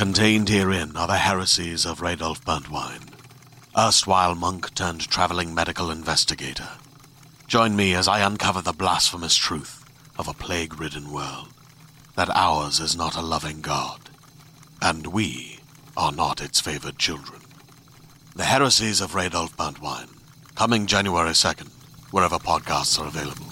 Contained herein are the heresies of Radolf Burntwine, erstwhile monk turned traveling medical investigator. Join me as I uncover the blasphemous truth of a plague-ridden world, that ours is not a loving God, and we are not its favored children. The heresies of Radolf Burntwine, coming January 2nd, wherever podcasts are available.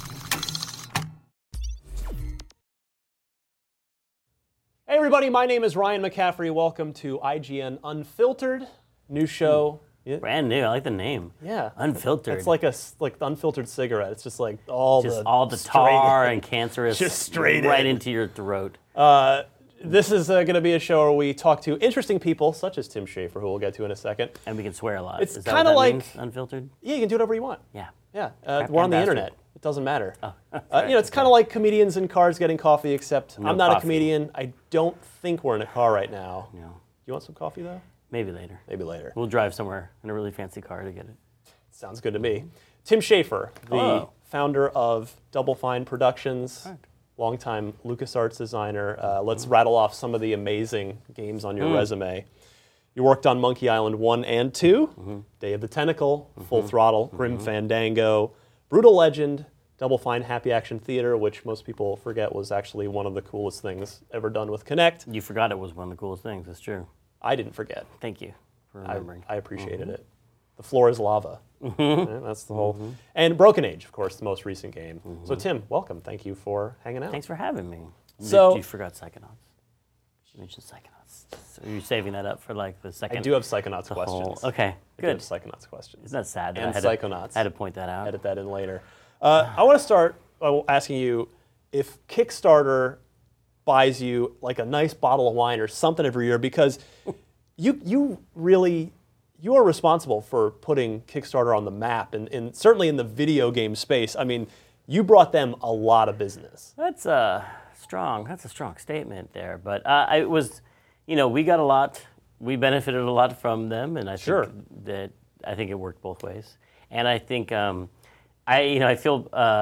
Hey everybody, my name is Ryan McCaffrey. Welcome to IGN Unfiltered, new show. Yeah. Brand new. I like the name. Yeah, Unfiltered. It's like a unfiltered cigarette. It's just like all the tar and cancerous, just straight right into your throat. This is going to be a show where we talk to interesting people, such as Tim Schafer, who we'll get to in a second. And we can swear a lot. It's kind of like means, unfiltered. Yeah, you can do whatever you want. Yeah. Yeah. We're on the internet. It doesn't matter. Oh. It's kind of like comedians in cars getting coffee, except No I'm not coffee. a comedian. I don't think we're in a car right now. No. You want some coffee though? Maybe later. Maybe later. We'll drive somewhere in a really fancy car to get it. Sounds good to me. Tim Schafer, the founder of Double Fine Productions, longtime LucasArts designer. Let's rattle off some of the amazing games on your resume. You worked on Monkey Island 1 and 2, Day of the Tentacle, Full Throttle, Grim Fandango, Brutal Legend, Double Fine Happy Action Theater, which most people forget was actually one of the coolest things ever done with Kinect. You forgot it was one of the coolest things. That's true. I didn't forget. Thank you for remembering. I appreciated it. The floor is lava. Yeah, that's the whole. And Broken Age, of course, the most recent game. So Tim, welcome. Thank you for hanging out. Thanks for having me. So you forgot Psychonauts. You mentioned Psychonauts. So you're saving that up for like the second. I do have Psychonauts questions. Okay, good. I do have Psychonauts questions. Isn't that sad? And I Psychonauts. had to point that out. Edit that in later. I want to start by asking you if Kickstarter buys you like a nice bottle of wine or something every year, because you are responsible for putting Kickstarter on the map, and certainly in the video game space. I mean, you brought them a lot of business. That's a strong statement there. But it was, we got a lot. We benefited a lot from them, and I think it worked both ways. And I think I feel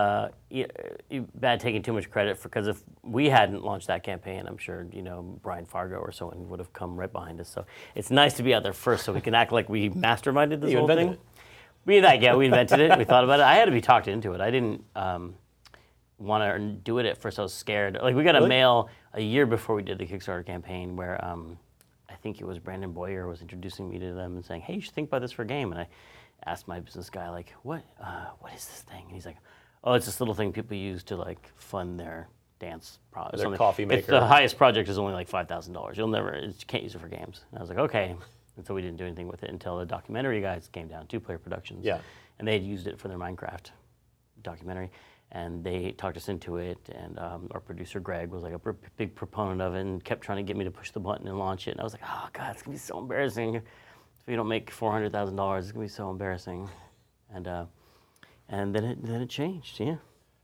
bad taking too much credit because if we hadn't launched that campaign, I'm sure Brian Fargo or someone would have come right behind us. So it's nice to be out there first, so we can act like we masterminded this whole thing. We invented it. We thought about it. I had to be talked into it. I didn't want to do it at first. I was scared. Like we got a mail a year before we did the Kickstarter campaign where I think it was Brandon Boyer was introducing me to them and saying, "Hey, you should think about this for a game." And I asked my business guy, like, what is this thing? And he's like, "Oh, it's this little thing people use to like fund their dance project. Their coffee maker. The highest project is only like $5,000. You can't use it for games." And I was like, okay. And so we didn't do anything with it until the documentary guys came down, 2-Player Productions. Yeah. And they had used it for their Minecraft documentary. And they talked us into it, and our producer Greg was like a big proponent of it and kept trying to get me to push the button and launch it. And I was like, oh God, it's gonna be so embarrassing. If we don't make $400,000, it's gonna be so embarrassing. And then it changed, yeah.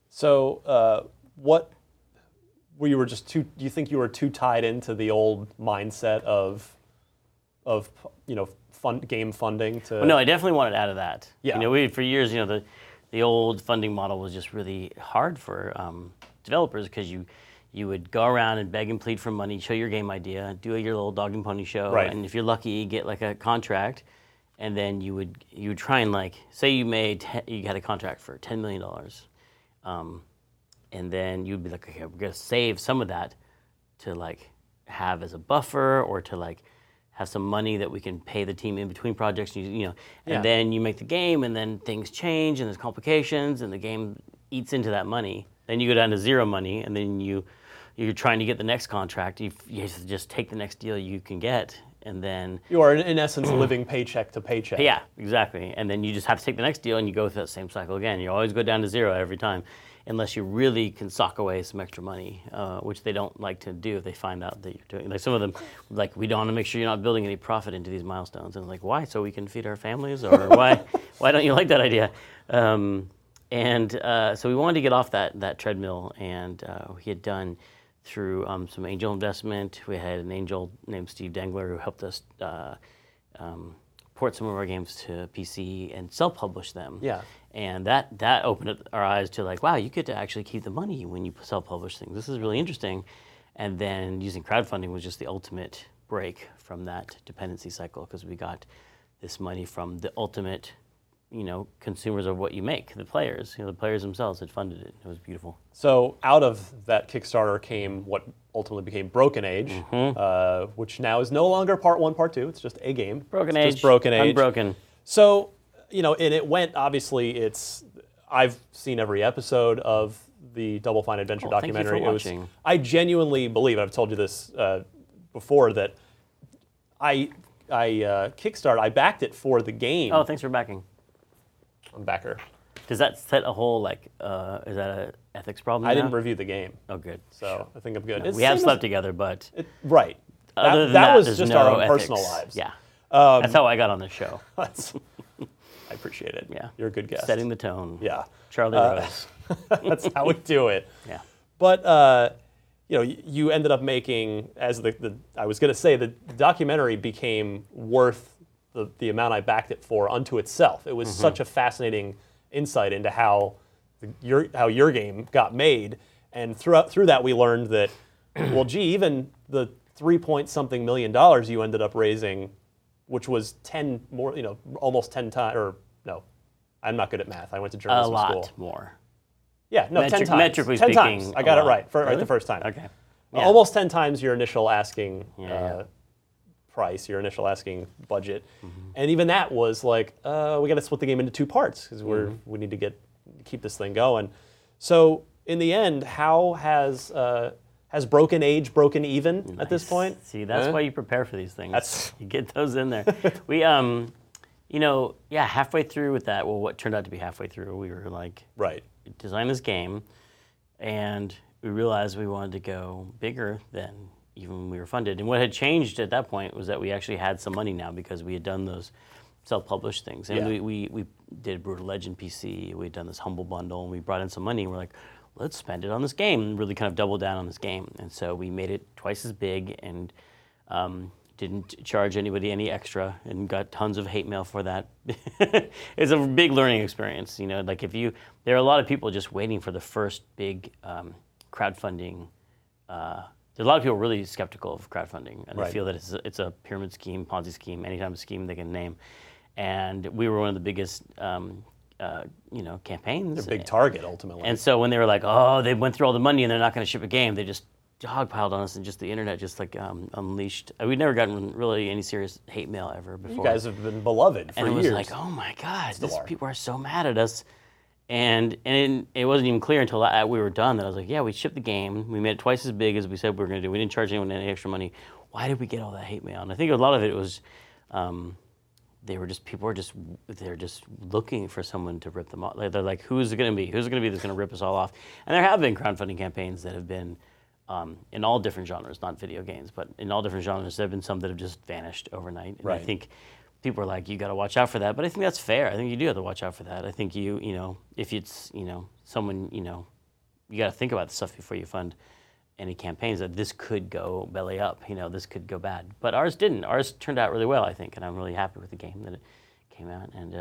So what were you just too? Do you think you were too tied into the old mindset of game funding to? Well, no, I definitely wanted out of that. Yeah. For years, the old funding model was just really hard for developers because you would go around and beg and plead for money, show your game idea, do your little dog and pony show, and if you're lucky, you get like a contract, and then you would try and like say you had a contract for $10 million, and then you'd be like, okay, we're gonna save some of that to like have as a buffer or to like have some money that we can pay the team in between projects, and then you make the game, and then things change, and there's complications, and the game eats into that money. Then you go down to zero money, and then you're trying to get the next contract. You have to just take the next deal you can get, and then you are in essence living paycheck to paycheck. Yeah, exactly. And then you just have to take the next deal, and you go through that same cycle again. You always go down to zero every time, unless you really can sock away some extra money, which they don't like to do if they find out that you're doing. Like some of them, like, we don't want to make sure you're not building any profit into these milestones. And like, why? So we can feed our families, or why don't you like that idea? So we wanted to get off that treadmill, and we had done through some angel investment. We had an angel named Steve Dengler who helped us port some of our games to PC and self-publish them. Yeah. And that opened up our eyes to like, wow, you get to actually keep the money when you self-publish things. This is really interesting. And then using crowdfunding was just the ultimate break from that dependency cycle because we got this money from the ultimate, consumers of what you make, the players. The players themselves had funded it. It was beautiful. So out of that Kickstarter came what ultimately became Broken Age, which now is no longer Part 1, Part 2. It's just a game. Broken It's Age. just Broken Age. Unbroken. So, and it went, obviously, I've seen every episode of the Double Fine Adventure documentary. Thank you for watching. I genuinely believe, I've told you this before, that I Kickstarted, I backed it for the game. Oh, thanks for backing. I'm backer. Does that set a whole, is that an ethics problem I now? didn't review the game. Oh, good. So I think I'm good. We have slept together, but right. other than that was there's just no our own ethics. personal lives. Yeah. That's how I got on this show. I appreciate it. Yeah. You're a good guest. Setting the tone. Yeah. Charlie Rose. That's how we do it. Yeah. But you ended up making, as I was going to say, the documentary became worth the amount I backed it for unto itself. It was such a fascinating insight into how your game got made, and through that we learned that, well, gee, even the $3-point-something million you ended up raising, which was almost 10 times, or no, I'm not good at math. I went to journalism school. A lot more. Yeah, no, 10 times. Metrically 10 speaking, times. I got it right, Really? the first time. Okay. Almost 10 times your initial asking Yeah. price, your initial asking budget. And even that was like, we got to split the game into 2 parts because we need to keep this thing going. So in the end, how has Broken Age broken even at this point? See, that's why you prepare for these things. You get those in there. We, halfway through with that, well, what turned out to be halfway through, we were like, right, design this game, and we realized we wanted to go bigger than even when we were funded. And what had changed at that point was that we actually had some money now because we had done those self-published things. And we did Brutal Legend PC, we had done this Humble Bundle, and we brought in some money, and we're like, let's spend it on this game, and really kind of double down on this game. And so we made it twice as big and didn't charge anybody any extra and got tons of hate mail for that. It's a big learning experience. There are a lot of people just waiting for the first big crowdfunding. There's a lot of people really skeptical of crowdfunding, and they feel that it's a pyramid scheme, Ponzi scheme, any type of scheme they can name. And we were one of the biggest campaigns. It's a big target, ultimately. And so when they were like, oh, they went through all the money and they're not going to ship a game, they just dogpiled on us, and just the internet just unleashed. We'd never gotten really any serious hate mail ever before. You guys have been beloved for years. And it was like, oh my God, people are so mad at us. And it wasn't even clear until we were done that I was like, yeah, we shipped the game. We made it twice as big as we said we were going to do. We didn't charge anyone any extra money. Why did we get all that hate mail? And I think a lot of it was people were just looking for someone to rip them off. They're like, who's it going to be? Who's it going to be that's going to rip us all off? And there have been crowdfunding campaigns that have been in all different genres, not video games, but in all different genres. There have been some that have just vanished overnight. And I think people are like, you got to watch out for that. But I think that's fair. I think you do have to watch out for that. I think if it's, someone, you got to think about the stuff before you fund any campaigns, that this could go belly up, this could go bad. But ours didn't. Ours turned out really well, I think, and I'm really happy with the game that it came out, and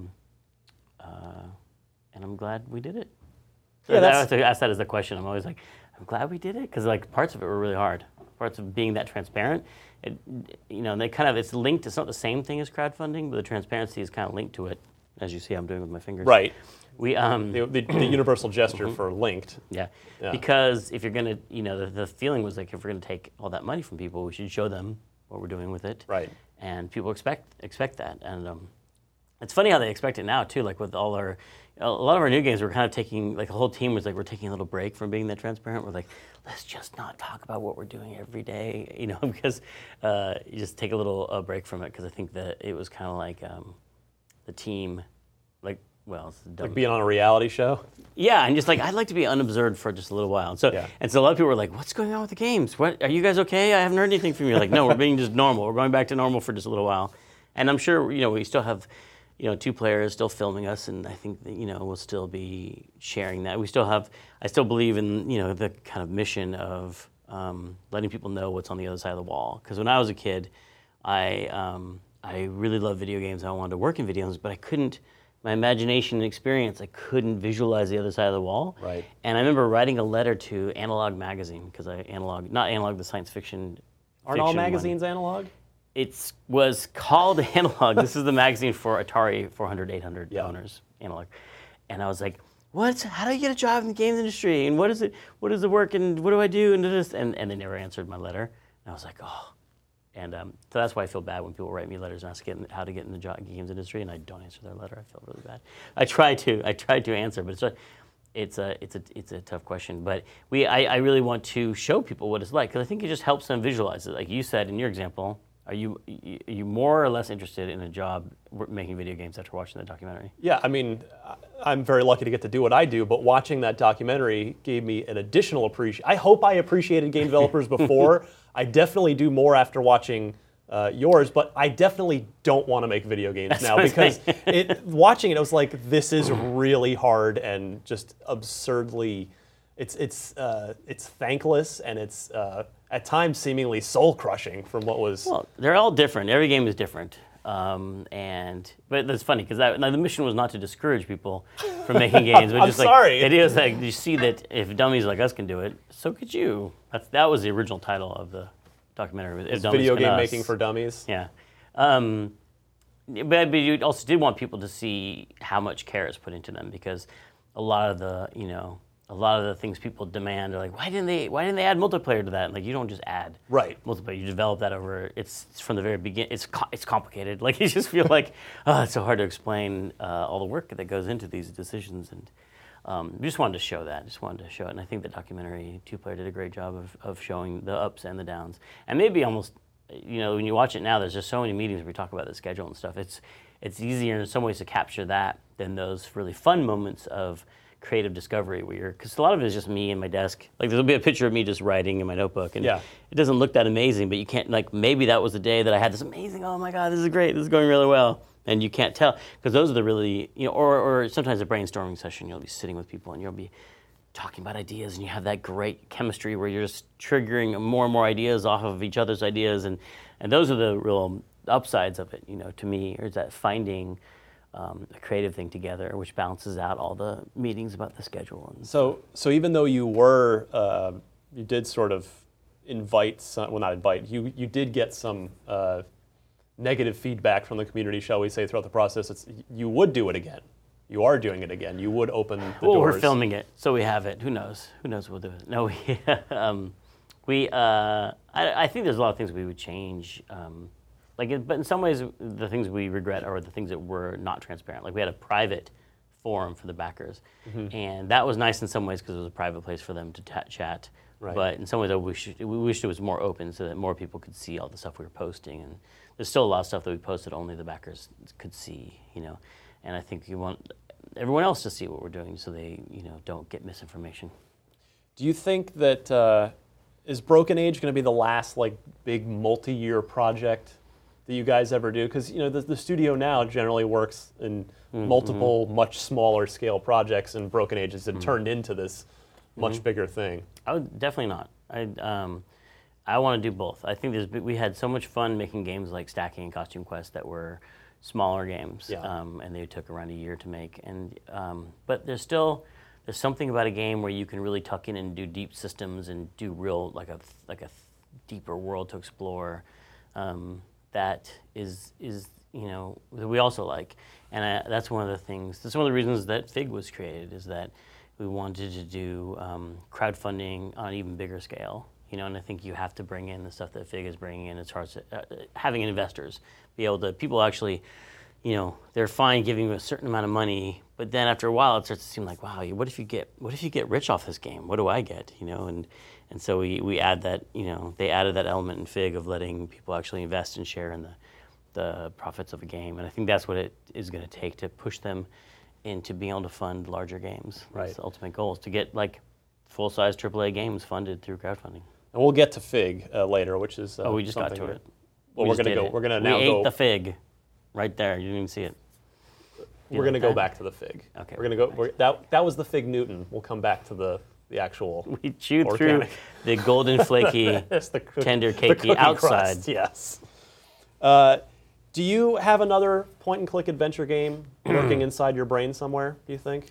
I'm glad we did it. So I have to ask that as the question. I'm always like, I'm glad we did it, because parts of it were really hard. Parts of being that transparent, it's linked. It's not the same thing as crowdfunding, but the transparency is kind of linked to it, as you see I'm doing with my fingers. Right. We the universal gesture for linked. Yeah. Because if you're gonna, the feeling was like, if we're gonna take all that money from people, we should show them what we're doing with it. Right. And people expect that, and it's funny how they expect it now too. Like with a lot of our new games, we're kind of taking, the whole team was like, we're taking a little break from being that transparent. We're like, let's just not talk about what we're doing every day, because you just take a little break from it, because I think that it was kind of like the team, it's dumb. Like being on a reality show? Yeah, and just I'd like to be unobserved for just a little while. And so a lot of people were like, what's going on with the games? What, are you guys okay? I haven't heard anything from you. Like, no, we're being just normal. We're going back to normal for just a little while. And I'm sure, we still have, 2 players still filming us, and I think that, we'll still be sharing that. I still believe in, the kind of mission of letting people know what's on the other side of the wall. Because when I was a kid, I really loved video games. I wanted to work in video games, but I couldn't. My imagination and experience, I couldn't visualize the other side of the wall. Right. And I remember writing a letter to Analog magazine, because not Analog, the science fiction Aren't all magazines analog? It was called Analog. This is the magazine for Atari 400, 800 owners, Analog. And I was like, what? How do I get a job in the games industry? And what is it? What does it work? And what do I do? And they never answered my letter. And I was like, oh. And so that's why I feel bad when people write me letters and ask how to get in the games industry, and I don't answer their letter. I feel really bad. I tried to answer, but it's a tough question. But I really want to show people what it's like, because I think it just helps them visualize it. Like you said in your example, are you more or less interested in a job making video games after watching that documentary? Yeah, I mean, I'm very lucky to get to do what I do, but watching that documentary gave me an additional appreciation. I hope I appreciated game developers before. I definitely do more after watching yours, but I definitely don't want to make video games now, because watching it, I was like, this is really hard and just absurdly, it's thankless, and it's at times seemingly soul-crushing from what was. Well, they're all different. Every game is different. But that's funny, because the mission was not to discourage people from making games. But just sorry. The idea was like, you see that if dummies like us can do it, so could you. That was the original title of the documentary. It's video game making for dummies. Yeah. But you also did want people to see how much care is put into them, because a lot of the things people demand are like, why didn't they add multiplayer to that? Like, you don't just add multiplayer. You develop that over. It's from the very beginning. It's complicated. Like, you just feel like, it's so hard to explain all the work that goes into these decisions. And we just wanted to show that. And I think the documentary Two Player did a great job of showing the ups and the downs. And maybe almost, when you watch it now, there's just so many meetings where we talk about the schedule and stuff. It's easier in some ways to capture that than those really fun moments of creative discovery, because a lot of it is just me and my desk. Like, there'll be a picture of me just writing in my notebook, and it doesn't look that amazing, but you can't, like, maybe that was the day that I had this amazing, oh my God, this is great, this is going really well, and you can't tell, because those are the really, or sometimes a brainstorming session, you'll be sitting with people and you'll be talking about ideas, and you have that great chemistry where you're just triggering more and more ideas off of each other's ideas, and those are the real upsides of it, to me, or is that finding a creative thing together, which balances out all the meetings about the schedule. So even though you did sort of invite some, well, not invite, you did get some negative feedback from the community, shall we say, throughout the process. You would do it again. You are doing it again. You would open the doors. We're filming it, so we have it. Who knows? We'll do it. No, I think there's a lot of things we would change. But in some ways, the things we regret are the things that were not transparent. Like, we had a private forum for the backers, and that was nice in some ways because it was a private place for them to chat. Right. But in some ways, we wished it was more open so that more people could see all the stuff we were posting. And there's still a lot of stuff that we posted only the backers could see, And I think you want everyone else to see what we're doing so they, don't get misinformation. Do you think that is Broken Age going to be the last big multi-year project that you guys ever do? Because the studio now generally works in multiple, much smaller scale projects, and Broken Age has turned into this much bigger thing. I would definitely not. I want to do both. I think we had so much fun making games like Stacking and Costume Quest that were smaller games, and they took around a year to make. And but there's something about a game where you can really tuck in and do deep systems and do real like a deeper world to explore. That is that we also like, and that's one of the things. That's one of the reasons that Fig was created, is that we wanted to do crowdfunding on an even bigger scale. And I think you have to bring in the stuff that Fig is bringing in as far as having investors be able to. People actually, they're fine giving you a certain amount of money, but then after a while it starts to seem like, wow, what if you get rich off this game? What do I get? And so we add that, they added that element in Fig of letting people actually invest and share in the profits of a game. And I think that's what it is going to take to push them into being able to fund larger games. Right. That's the ultimate goal, is to get full-size AAA games funded through crowdfunding. And we'll get to Fig later, which is we just got to it. Well, we're going to now go. We ate the Fig right there. You didn't even see it. We're going to go back to the Fig. Okay. We're going to go. That was the Fig Newton. We'll come back to the actual. We chewed through the golden flaky, tender cakey outside. Crust, yes. Do you have another point-and-click adventure game working inside your brain somewhere, do you think?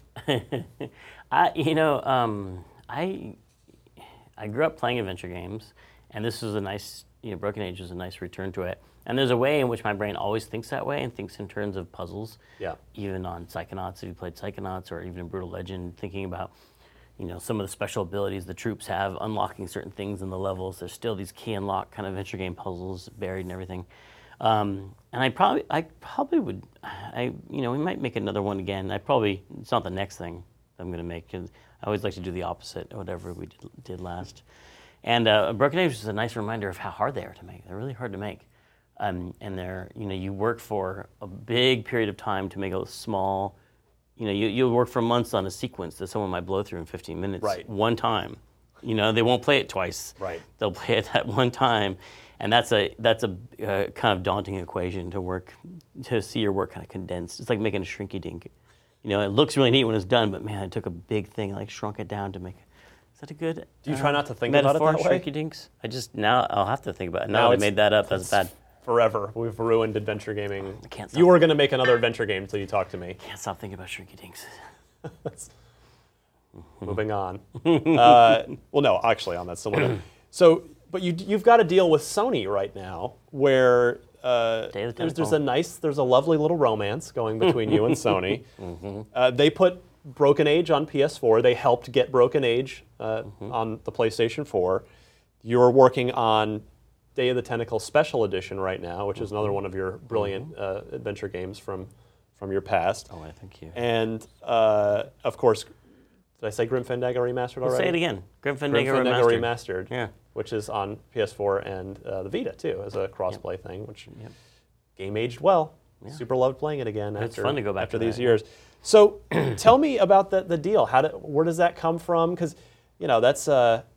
I grew up playing adventure games, and this was a nice, Broken Age was a nice return to it. And there's a way in which my brain always thinks that way and thinks in terms of puzzles. Yeah. Even on Psychonauts, if you played Psychonauts, or even in Brutal Legend, thinking about some of the special abilities the troops have, unlocking certain things in the levels. There's still these key unlock kind of adventure game puzzles buried and everything. And I probably would, we might make another one again. It's not the next thing I'm going to make, 'cause I always like to do the opposite of whatever we did last. And Broken Age is a nice reminder of how hard they are to make. They're really hard to make. And they're, you work for a big period of time to make a small, you'll work for months on a sequence that someone might blow through in 15 minutes. Right. One time. They won't play it twice. Right. They'll play it that one time. And that's a kind of daunting equation to see your work kind of condensed. It's like making a shrinky dink. It looks really neat when it's done, but man, I took a big thing, like shrunk it down to make it. Is that a good Do you try not to think metaphor, about it that way? Shrinky dinks? Now I'll have to think about it. Now I made that up. That's bad. Forever. We've ruined adventure gaming. I can't stop. You were going to make another adventure game until you talked to me. Can't stop thinking about Shrinky dinks. Moving on. Well, no, actually, on that similar. So, but you've got to deal with Sony right now, where there's a lovely little romance going between you and Sony. They put Broken Age on PS4. They helped get Broken Age on the PlayStation 4. You're working on Day of the Tentacle Special Edition right now, which is another one of your brilliant adventure games from your past. Oh, thank you. And of course, did I say Grim Fandango Remastered already? Say it again. Grim Fandango Remastered. Yeah. Which is on PS4 and the Vita too, as a cross-play thing, which game aged well. Yeah. Super loved playing it again. It's fun to go back after to these that, years. So, tell me about the deal. Where does that come from? Because that's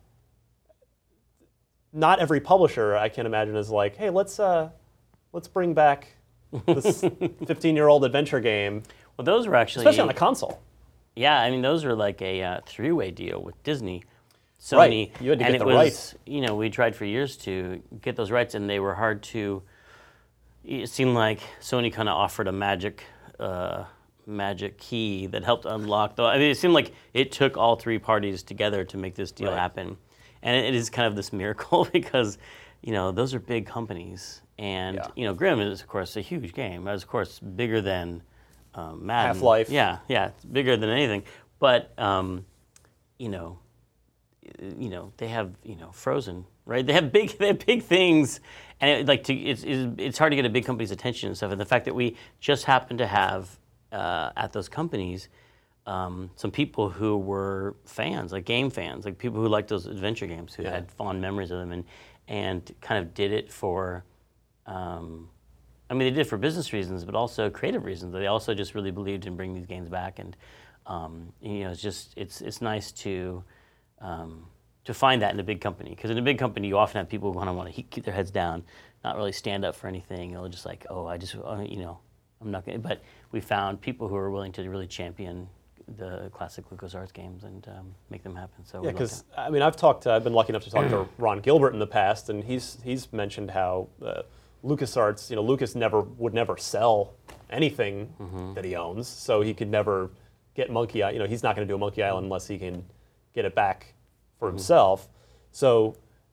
not every publisher, I can imagine, is like, hey, let's bring back this 15-year-old adventure game. Well, those were actually, especially on a console. Yeah, I mean, those were like a three-way deal with Disney, Sony, right. You had to get the rights. We tried for years to get those rights, and they were hard to. It seemed like Sony kind of offered a magic key that helped unlock. It seemed like it took all three parties together to make this deal happen, and it is kind of this miracle because, those are big companies, and Grim is of course a huge game. It's of course bigger than Madden. Half-Life. Yeah, it's bigger than anything, but they have Frozen, right? They have big things, and it's hard to get a big company's attention and stuff. And the fact that we just happen to have at those companies some people who were fans, like game fans, like people who liked those adventure games, who had fond memories of them, and kind of did it for. They did it for business reasons, but also creative reasons. They also just really believed in bringing these games back, and it's nice to find that in a big company, because in a big company you often have people who want to keep their heads down, not really stand up for anything. They'll just like, I'm not going to. But we found people who are willing to really champion the classic LucasArts games and make them happen. So yeah, because I've been lucky enough to talk to Ron Gilbert in the past, and he's mentioned how LucasArts, Lucas would never sell anything that he owns, so he could never get Monkey Island. He's not going to do a Monkey Island unless he can get it back for himself. So,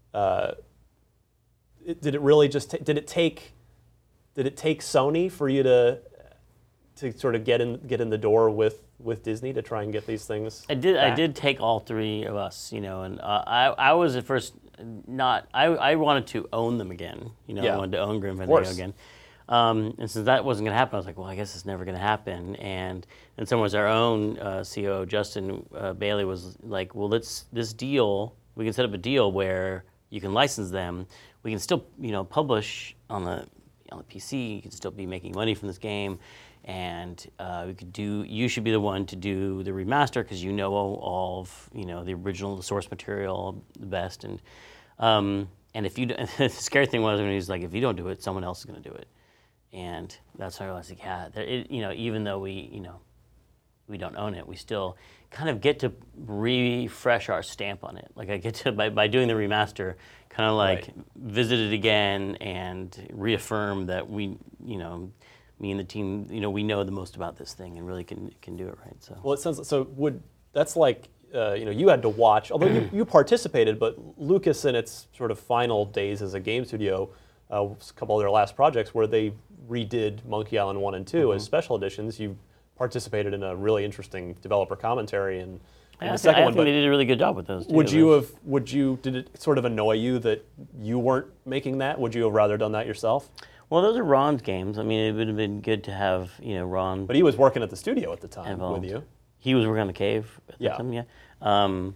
did it take Sony for you to sort of get in the door with Disney to try and get these things? I did. back? I did take all three of us, and I was at first not. I wanted to own them again. I wanted to own Grim Fandango again. And since that wasn't going to happen, I was like, well, I guess it's never going to happen. And someone was our own CEO, Justin Bailey, was like, well, this deal, we can set up a deal where you can license them. We can still, publish on the PC. You can still be making money from this game. And you should be the one to do the remaster because you know all of, the original, the source material the best. And if you, the scary thing was when he was like, if you don't do it, someone else is going to do it. And that's why I was like, even though we don't own it, we still kind of get to refresh our stamp on it. Like I get to, by doing the remaster, kind of like visit it again and reaffirm that we, me and the team, we know the most about this thing and really can do it right. So well, it sounds so. That's like you had to watch, although you participated, but Lucas in its sort of final days as a game studio, a couple of their last projects where they redid Monkey Island 1 and 2 as special editions, you participated in a really interesting developer commentary and the second one. I think they did a really good job with those. Did it sort of annoy you that you weren't making that? Would you have rather done that yourself? Well, those are Ron's games. I mean, it would have been good to have, Ron. But he was working at the studio at the time involved. with you. He was working on the cave at the time, yeah.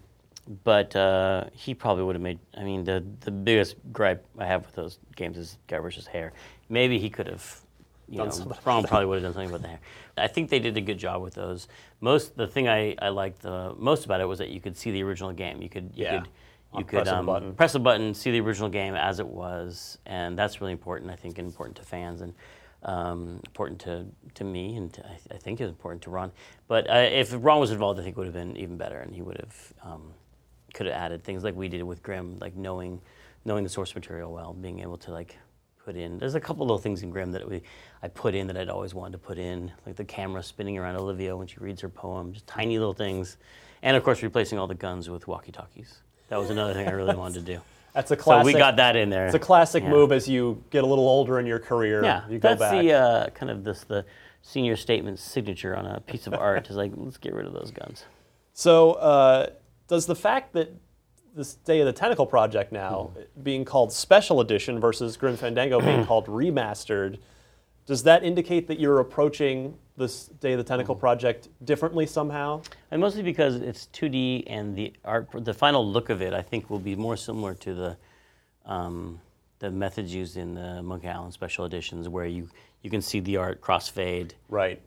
But he probably would have made. I mean, the biggest gripe I have with those games is Guybrush's hair. Maybe he could have. Ron probably would have done something about the hair. I think they did a good job with those. The thing I liked the most about it was that you could see the original game. You could press a button, see the original game as it was, and that's really important. I think, and important to fans, and important to me, and I think it was important to Ron. But if Ron was involved, I think it would have been even better, and he would have could have added things like we did with Grim, like knowing the source material well, being able to put in. There's a couple little things in Grim that I put in that I'd always wanted to put in, like the camera spinning around Olivia when she reads her poem, just tiny little things, and of course replacing all the guns with walkie-talkies. That was another thing I really wanted to do. That's a classic. So we got that in there. It's a classic move as you get a little older in your career. Yeah, you go that's back. the kind of the senior statement signature on a piece of art is like, let's get rid of those guns. So does the fact that this Day of the Tentacle project now being called Special Edition versus Grim Fandango being called Remastered, does that indicate that you're approaching this Day of the Tentacle project differently somehow? And mostly because it's 2D and the art, the final look of it, I think will be more similar to the methods used in the Monkey Island Special Editions, where you can see the art crossfade. Right.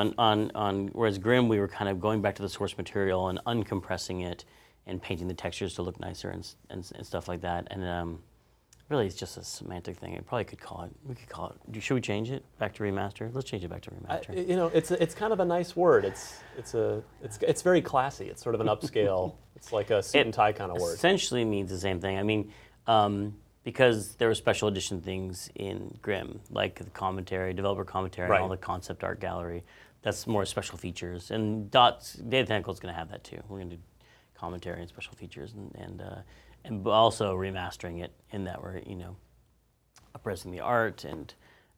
On whereas Grim, we were kind of going back to the source material and uncompressing it and painting the textures to look nicer and stuff like that. And really, it's just a semantic thing. We could call it. Should we change it back to remaster? Let's change it back to remaster. It's kind of a nice word. It's very classy. It's sort of an upscale. It's like a suit and tie kind of word. Essentially means the same thing. I mean, because there were special edition things in Grim, like the commentary, developer commentary, right, and all the concept art gallery. That's more special features. And Day of the Tentacle is going to have that too. We're going to do commentary and special features, and also remastering it in that we're upraising the art and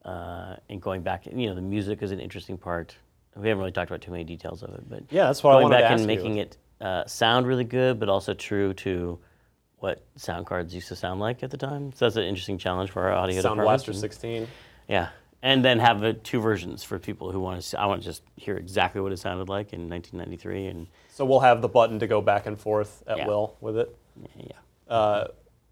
going back. The music is an interesting part. We haven't really talked about too many details of it, but yeah, that's what I wanted to ask you. Going back and making it sound really good, but also true to what sound cards used to sound like at the time. So that's an interesting challenge for our audio Sound department. Blaster 16. Yeah. And then have two versions for people who want to see. I want to just hear exactly what it sounded like in 1993. And so we'll have the button to go back and forth at will with it? Yeah.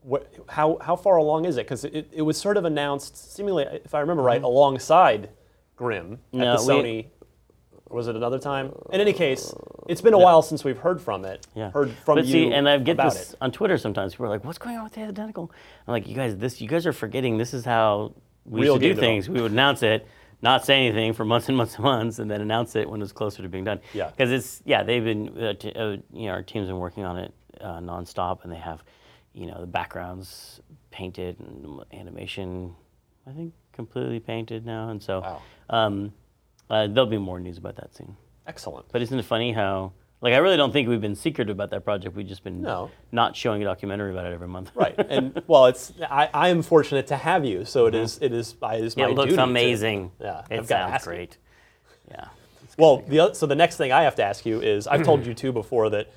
How far along is it? Because it was sort of announced, seemingly, if I remember right, alongside Grim at the Sony. Or was it another time? In any case, it's been a while since we've heard from it. Yeah. Heard from you and I get about this it. on Twitter sometimes. People are like, "What's going on with Day of the Tentacle?" I'm like, "You guys are forgetting. This is how we used to do things. We would announce it, not say anything for months and months and months, and then announce it when it was closer to being done." Yeah. Because they've been, our team's been working on it nonstop, and they have, the backgrounds painted and animation, I think, completely painted now, and so there'll be more news about that soon. Excellent. But isn't it funny how, I really don't think we've been secretive about that project. We've just been not showing a documentary about it every month. Right. And well, I am fortunate to have you, so it is my duty. It looks amazing. It sounds great. Yeah. Well, so the next thing I have to ask you is, I've told you too before that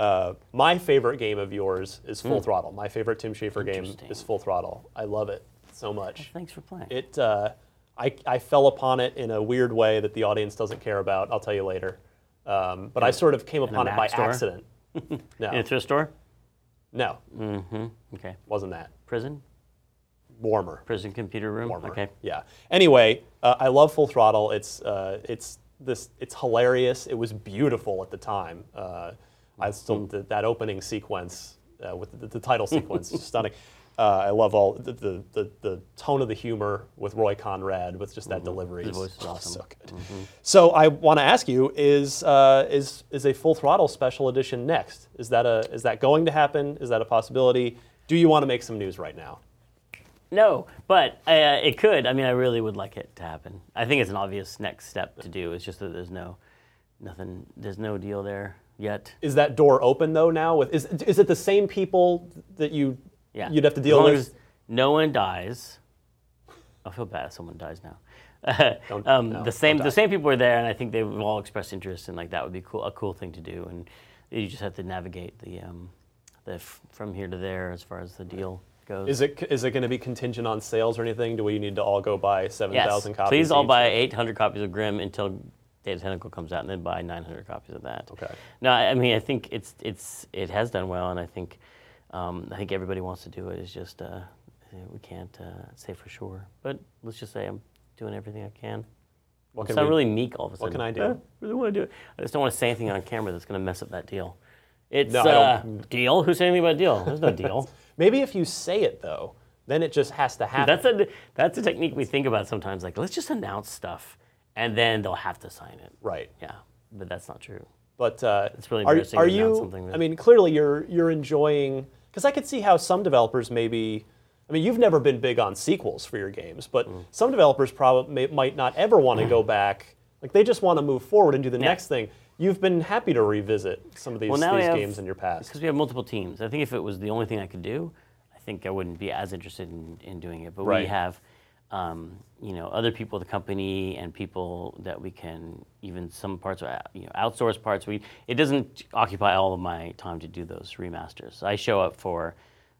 my favorite game of yours is Full Throttle. My favorite Tim Schafer game is Full Throttle. I love it so much. Well, thanks for playing. I fell upon it in a weird way that the audience doesn't care about. I'll tell you later. But I sort of came upon it by accident. No. In a thrift store? No. Mm-hmm. Okay. Wasn't that. Prison? Warmer. Prison computer room? Warmer. Okay. Yeah. Anyway, I love Full Throttle. It's hilarious. It was beautiful at the time. I still that opening sequence with the title sequence is stunning. I love all the tone of the humor with Roy Conrad, with just that delivery. His voice is awesome. So good. So I want to ask you: is a Full Throttle Special Edition next? Is that going to happen? Is that a possibility? Do you want to make some news right now? No, but it could. I mean, I really would like it to happen. I think it's an obvious next step to do. It's just that there's no deal there. yet. Is that door open though now? Is it the same people that you'd have to deal with? As no one dies. I feel bad if someone dies now. The same people are there, and I think they've all expressed interest, and like that would be a cool thing to do. And you just have to navigate the from here to there as far as the deal goes. Is it going to be contingent on sales or anything? Do we need to all go buy 7,000 copies? Please all each? buy 800 copies of Grim until Day of the Tentacle comes out, and then buy 900 copies of that. Okay. No, I mean I think it has done well, and I think everybody wants to do it. It's just we can't say for sure, but let's just say I'm doing everything I can. It's not really meek all of a sudden. What can I do? I really want to do it. I just don't want to say anything on camera that's going to mess up that deal. It's deal? Who said anything about a deal? There's no deal. Maybe if you say it though, then it just has to happen. That's a technique we think about sometimes. Like, let's just announce stuff, and then they'll have to sign it. Right. Yeah, but that's not true. But it's really embarrassing to announce something that... I mean, clearly you're enjoying, because I could see how some developers maybe. I mean, you've never been big on sequels for your games, but some developers probably might not ever want to go back. Like, they just want to move forward and do the next thing. You've been happy to revisit some of these games in your past. Because we have multiple teams. I think if it was the only thing I could do, I think I wouldn't be as interested in doing it. But we have, other people at the company and people that we can even some parts outsource parts. It doesn't occupy all of my time to do those remasters. I show up for.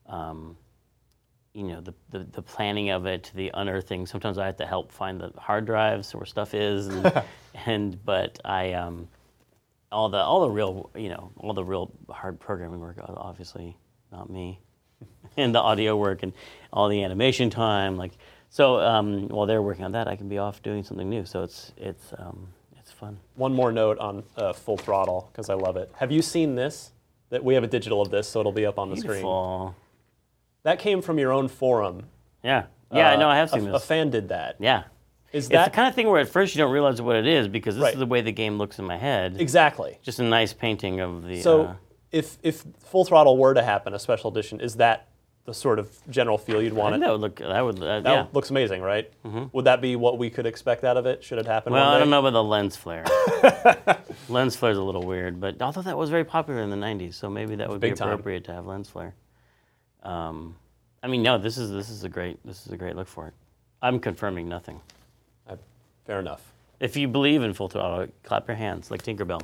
The planning of it, the unearthing. Sometimes I have to help find the hard drives where stuff is, but all the real hard programming work, obviously not me, and the audio work and all the animation time. While they're working on that, I can be off doing something new. So it's fun. One more note on Full Throttle because I love it. Have you seen this? That we have a digital of this, so it'll be up on the screen. That came from your own forum. Yeah. Yeah, no, I have seen this. A fan did that. Yeah. It's the kind of thing where at first you don't realize what it is because this is the way the game looks in my head. Exactly. Just a nice painting of the... So if Full Throttle were to happen, a special edition, is that the sort of general feel you'd want it? That looks amazing, right? Mm-hmm. Would that be what we could expect out of it? Should it happen Well, one day? I don't know about the lens flare. Lens flare's a little weird, but although that was very popular in the 90s, so maybe that would be appropriate to have lens flare. No, this is a great look for it. I'm confirming nothing. Fair enough. If you believe in Full Throttle, clap your hands like Tinkerbell.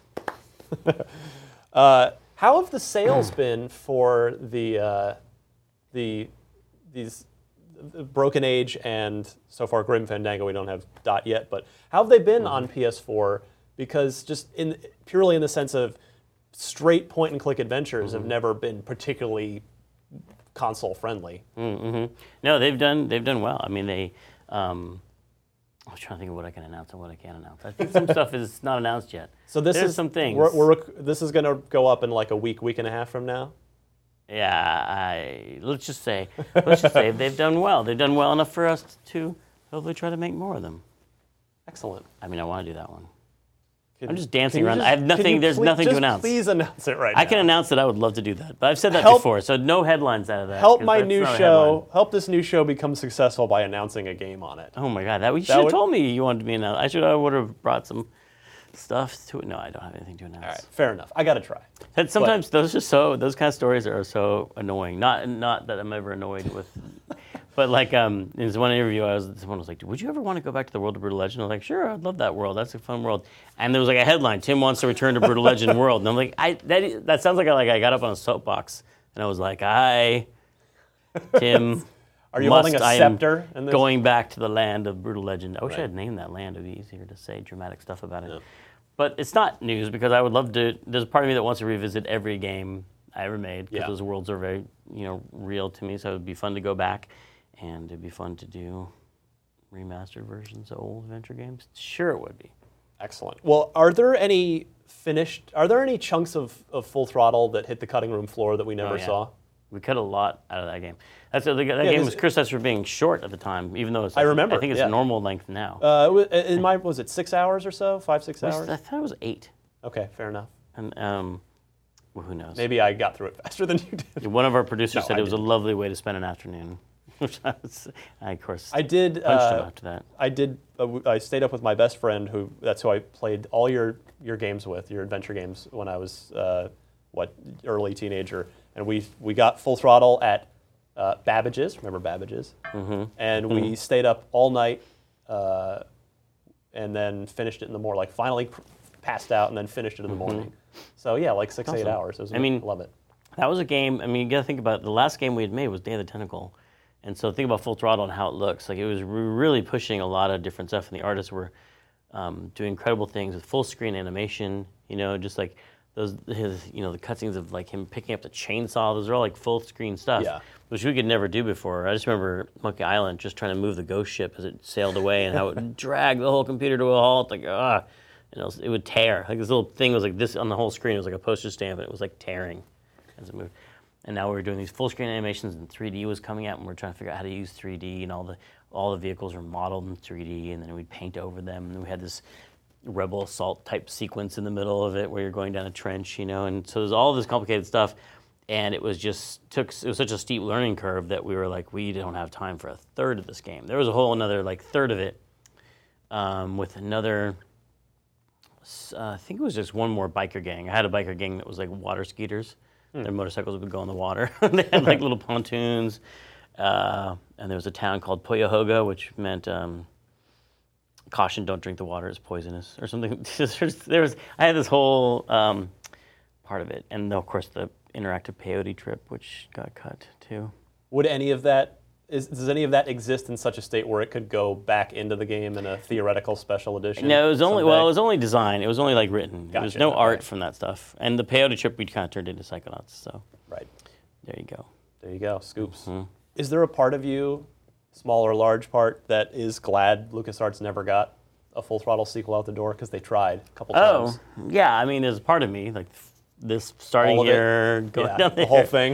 How have the sales been for these Broken Age and so far Grim Fandango? We don't have Dot yet, but how have they been on PS4? Because just purely in the sense of straight point-and-click adventures have never been particularly console friendly. Mm-hmm. No, they've done well. I mean, they. I was trying to think of what I can announce and what I can't announce. I think some stuff is not announced yet. So there's some things. This is going to go up in like a week and a half from now. Yeah, let's just say they've done well. They've done well enough for us to hopefully try to make more of them. Excellent. I mean, I want to do that one. I'm just dancing around. I have nothing. There's nothing to announce. Please announce it right now. I can announce that I would love to do that, but I've said that before, so no headlines out of that. Help my new show. Help this new show become successful by announcing a game on it. Oh my God, you should have told me you wanted to be announced. I would have brought some stuff to it. No, I don't have anything to announce. All right, fair enough. I got to try. Sometimes those kind of stories are so annoying. Not that I'm ever annoyed with. But in this one interview, someone was like, "Would you ever want to go back to the world of Brutal Legend?" I was like, "Sure, I'd love that world. That's a fun world." And there was a headline: "Tim wants to return to Brutal Legend world." And I'm like, that sounds like I got up on a soapbox and I was like, Tim, are you holding a scepter? Going back to the land of Brutal Legend. I wish I had named that land. It'd be easier to say dramatic stuff about it. Yeah. But it's not news because I would love to. There's a part of me that wants to revisit every game I ever made because those worlds are very real to me. So it would be fun to go back. And it'd be fun to do remastered versions of old adventure games. Sure, it would be. Excellent. Well, are there any chunks of Full Throttle that hit the cutting room floor that we never saw? We cut a lot out of that game. That game was criticized for being short at the time, even though I remember. I think it's normal length now. Was it 6 hours or so? 5-6 hours? I thought it was 8. Okay, fair enough. And who knows? Maybe I got through it faster than you did. One of our producers said it was a lovely way to spend an afternoon. which I of course I did. punched him after that. I did. I stayed up with my best friend, that's who I played all your games with, your adventure games, when I was early teenager, and we got Full Throttle at Babbage's. Remember Babbage's? Mm-hmm. And we stayed up all night, and then finished it in the morning. Like finally passed out and then finished it in the morning. So yeah, like 6-8 hours. I love it. That was a game. I mean, you got to think about it. The last game we had made was Day of the Tentacle, and so think about Full Throttle and how it looks. Like it was really pushing a lot of different stuff, and the artists were doing incredible things with full screen animation. Just like the cutscenes of like him picking up the chainsaw. Those are all like full screen stuff, which we could never do before. I just remember Monkey Island just trying to move the ghost ship as it sailed away, and how it would drag the whole computer to a halt. Like and it would tear. Like this little thing was like this on the whole screen. It was like a postage stamp, and it was like tearing as it moved. And now we were doing these full screen animations, and 3D was coming out, and we were trying to figure out how to use 3D, and all the vehicles were modeled in 3D, and then we'd paint over them, and we had this Rebel Assault type sequence in the middle of it where you're going down a trench, and so there's all this complicated stuff, and it was such a steep learning curve that we were like, we don't have time for a third of this game. There was a whole another like third of it with another. I think it was just one more biker gang. I had a biker gang that was like water skiers. Their motorcycles would go in the water. They had like little pontoons. And there was a town called Cuyahoga, which meant caution, don't drink the water, it's poisonous or something. I had this whole part of it. And of course the interactive peyote trip, which got cut too. Would any of that, does any of that exist in such a state where it could go back into the game in a theoretical special edition? No, it was only design. It was only like written. Gotcha. There was no art from that stuff. And the peyote trip we kind of turned into Psychonauts. So right. There you go. There you go. Scoops. Mm-hmm. Is there a part of you, small or large part, that is glad LucasArts never got a Full Throttle sequel out the door because they tried a couple times? Oh, yeah. I mean, there's a part of me like this starting here, going down there. The whole thing.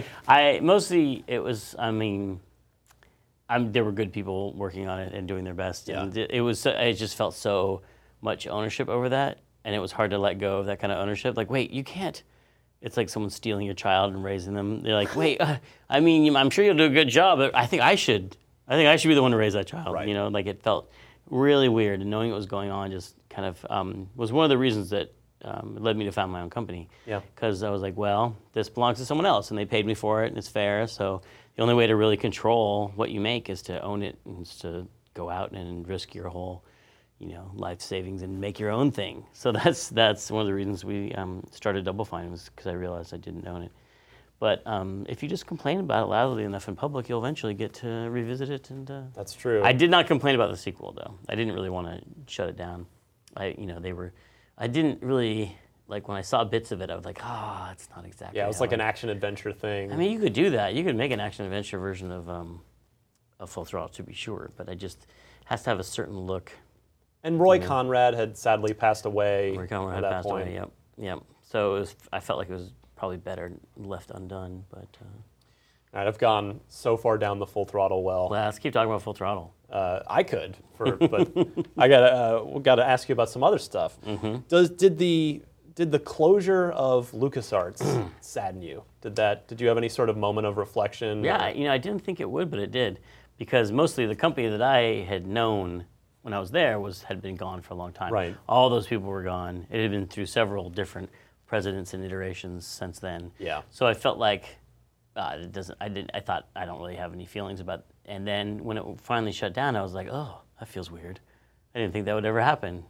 There were good people working on it and doing their best. Yeah. And I just felt so much ownership over that, and it was hard to let go of that kind of ownership. Like, wait, you can't. It's like someone stealing your child and raising them. They're like, wait, I'm sure you'll do a good job, but I think I should be the one to raise that child. Right. Like it felt really weird, and knowing what was going on just kind of was one of the reasons that led me to found my own company. Yeah. Because I was like, well, this belongs to someone else, and they paid me for it, and it's fair, so the only way to really control what you make is to own it and to go out and risk your whole, life savings and make your own thing. So that's one of the reasons we started Double Fine, was because I realized I didn't own it. But if you just complain about it loudly enough in public, you'll eventually get to revisit it. And that's true. I did not complain about the sequel, though. I didn't really want to shut it down. I didn't really. Like when I saw bits of it, I was like, it's not exactly. Yeah, it was like an action-adventure thing. I mean, you could do that. You could make an action-adventure version of Full Throttle, to be sure, but it just has to have a certain look. And Roy Conrad had sadly passed away. Roy Conrad had passed away, yep. So I felt like it was probably better left undone, but... All right, I've gone so far down the Full Throttle well. Well, let's keep talking about Full Throttle. I could, but I gotta ask you about some other stuff. Mm-hmm. Did the closure of LucasArts sadden you? Did you have any sort of moment of reflection? Yeah, I didn't think it would, but it did, because mostly the company that I had known when I was there had been gone for a long time. Right. All those people were gone. It had been through several different presidents and iterations since then. Yeah. So I felt like I thought I don't really have any feelings about it. And then when it finally shut down, I was like, oh, that feels weird. I didn't think that would ever happen.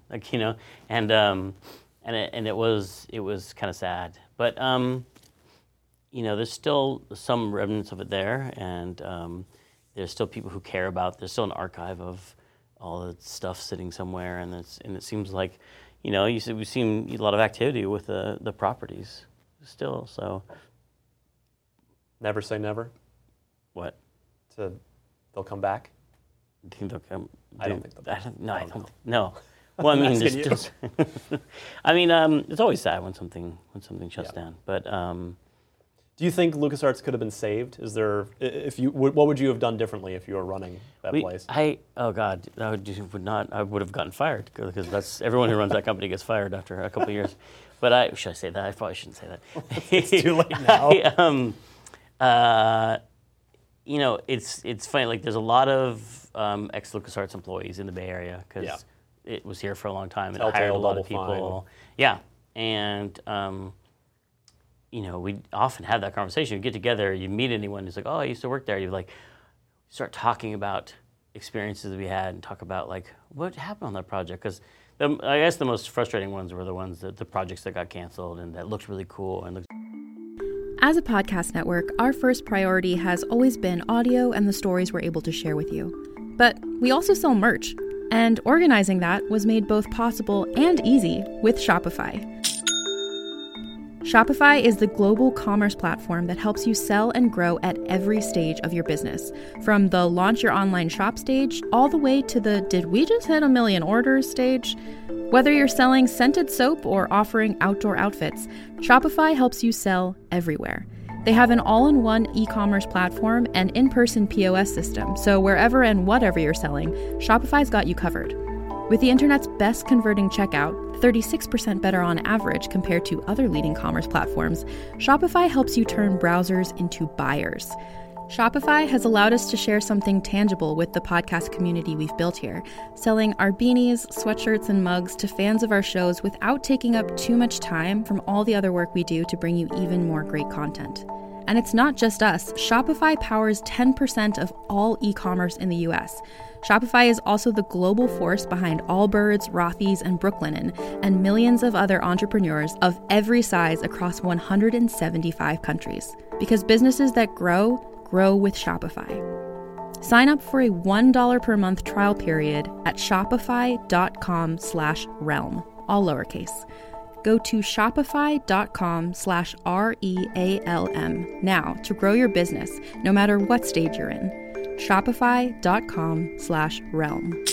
And it was kind of sad, but there's still some remnants of it there, and there's still people who care about. There's still an archive of all the stuff sitting somewhere, and it seems like, we've seen a lot of activity with the properties still. So never say never. What? They'll come back. Do you think they'll come? I don't think they'll. I don't. No. Well, I mean, it's always sad when something shuts down. But do you think LucasArts could have been saved? What would you have done differently if you were running that place? Oh God, I would have gotten fired, because that's everyone who runs that company gets fired after a couple of years. But should I say that? I probably shouldn't say that. It's too late now. it's funny. Like, there's a lot of ex LucasArts employees in the Bay Area because it was here for a long time and hired a lot of people. Yeah, and we often have that conversation. You get together, you meet anyone who's like, "Oh, I used to work there." You like start talking about experiences that we had and talk about like what happened on that project because. I guess the most frustrating ones were the projects that got canceled and that looked really cool and looked. As a podcast network, our first priority has always been audio and the stories we're able to share with you. But we also sell merch, and organizing that was made both possible and easy with Shopify. Shopify is the global commerce platform that helps you sell and grow at every stage of your business, from the launch your online shop stage all the way to the did we just hit 1 million orders stage. Whether you're selling scented soap or offering outdoor outfits, Shopify helps you sell everywhere. They have an all-in-one e-commerce platform and in-person POS system, so wherever and whatever you're selling, Shopify's got you covered. With the internet's best converting checkout, 36% better on average compared to other leading commerce platforms, Shopify helps you turn browsers into buyers. Shopify has allowed us to share something tangible with the podcast community we've built here, selling our beanies, sweatshirts, and mugs to fans of our shows without taking up too much time from all the other work we do to bring you even more great content. And it's not just us. Shopify powers 10% of all e-commerce in the US. Shopify is also the global force behind Allbirds, Rothy's, and Brooklinen, and millions of other entrepreneurs of every size across 175 countries. Because businesses that grow with Shopify. Sign up for a $1 per month trial period at shopify.com/realm, all lowercase. Go to shopify.com/REALM now to grow your business, no matter what stage you're in. Shopify.com/realm.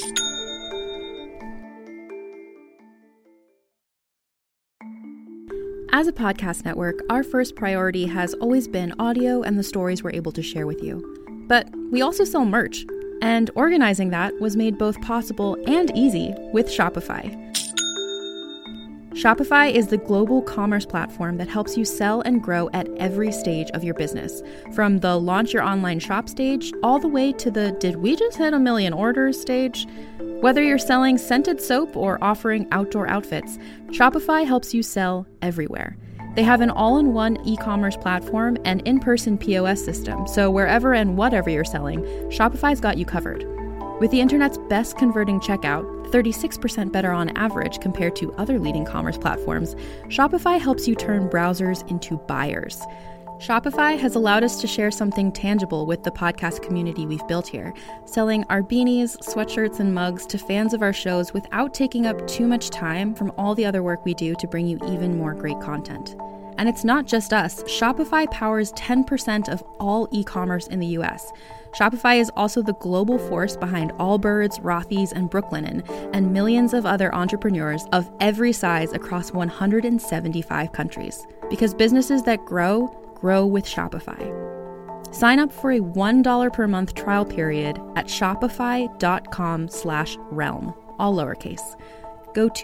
As a podcast network, our first priority has always been audio and the stories we're able to share with you. But we also sell merch, and organizing that was made both possible and easy with Shopify. Shopify is the global commerce platform that helps you sell and grow at every stage of your business, from the launch your online shop stage all the way to the did we just hit 1 million orders stage. Whether you're selling scented soap or offering outdoor outfits, Shopify helps you sell everywhere. They have an all-in-one e-commerce platform and in-person POS system, so wherever and whatever you're selling, Shopify's got you covered. With the internet's best converting checkout, 36% better on average compared to other leading commerce platforms, Shopify helps you turn browsers into buyers. Shopify has allowed us to share something tangible with the podcast community we've built here, selling our beanies, sweatshirts, and mugs to fans of our shows without taking up too much time from all the other work we do to bring you even more great content. And it's not just us. Shopify powers 10% of all e-commerce in the US. Shopify is also the global force behind Allbirds, Rothy's, and Brooklinen, and millions of other entrepreneurs of every size across 175 countries. Because businesses that grow with Shopify. Sign up for a $1 per month trial period at shopify.com/realm, all lowercase. Go to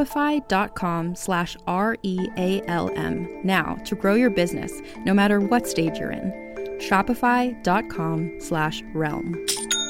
shopify.com/REALM now to grow your business, no matter what stage you're in. Shopify.com/realm.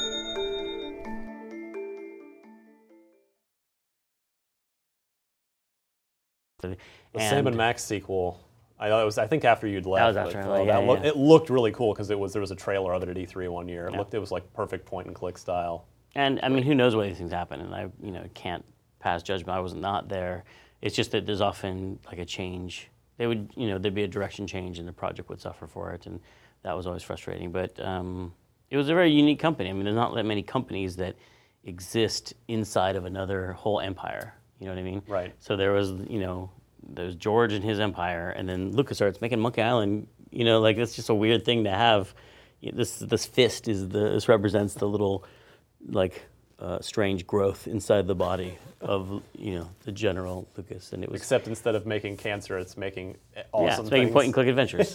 The Sam and Max sequel. I think after you'd left. That was after It looked really cool because there was a trailer of it at E3 one year. It was like perfect point and click style. And I mean, who knows why these things happen? And I can't pass judgment. I was not there. It's just that there's often like a change. There'd be a direction change and the project would suffer for it, and that was always frustrating. But it was a very unique company. I mean, there's not that many companies that exist inside of another whole empire. You know what I mean? Right. So there's George and his empire, and then LucasArts making Monkey Island. That's just a weird thing to have. This fist this represents the little, strange growth inside the body of the General Lucas, and it was. Except instead of making cancer, it's making awesome. It's making things. point and click adventures.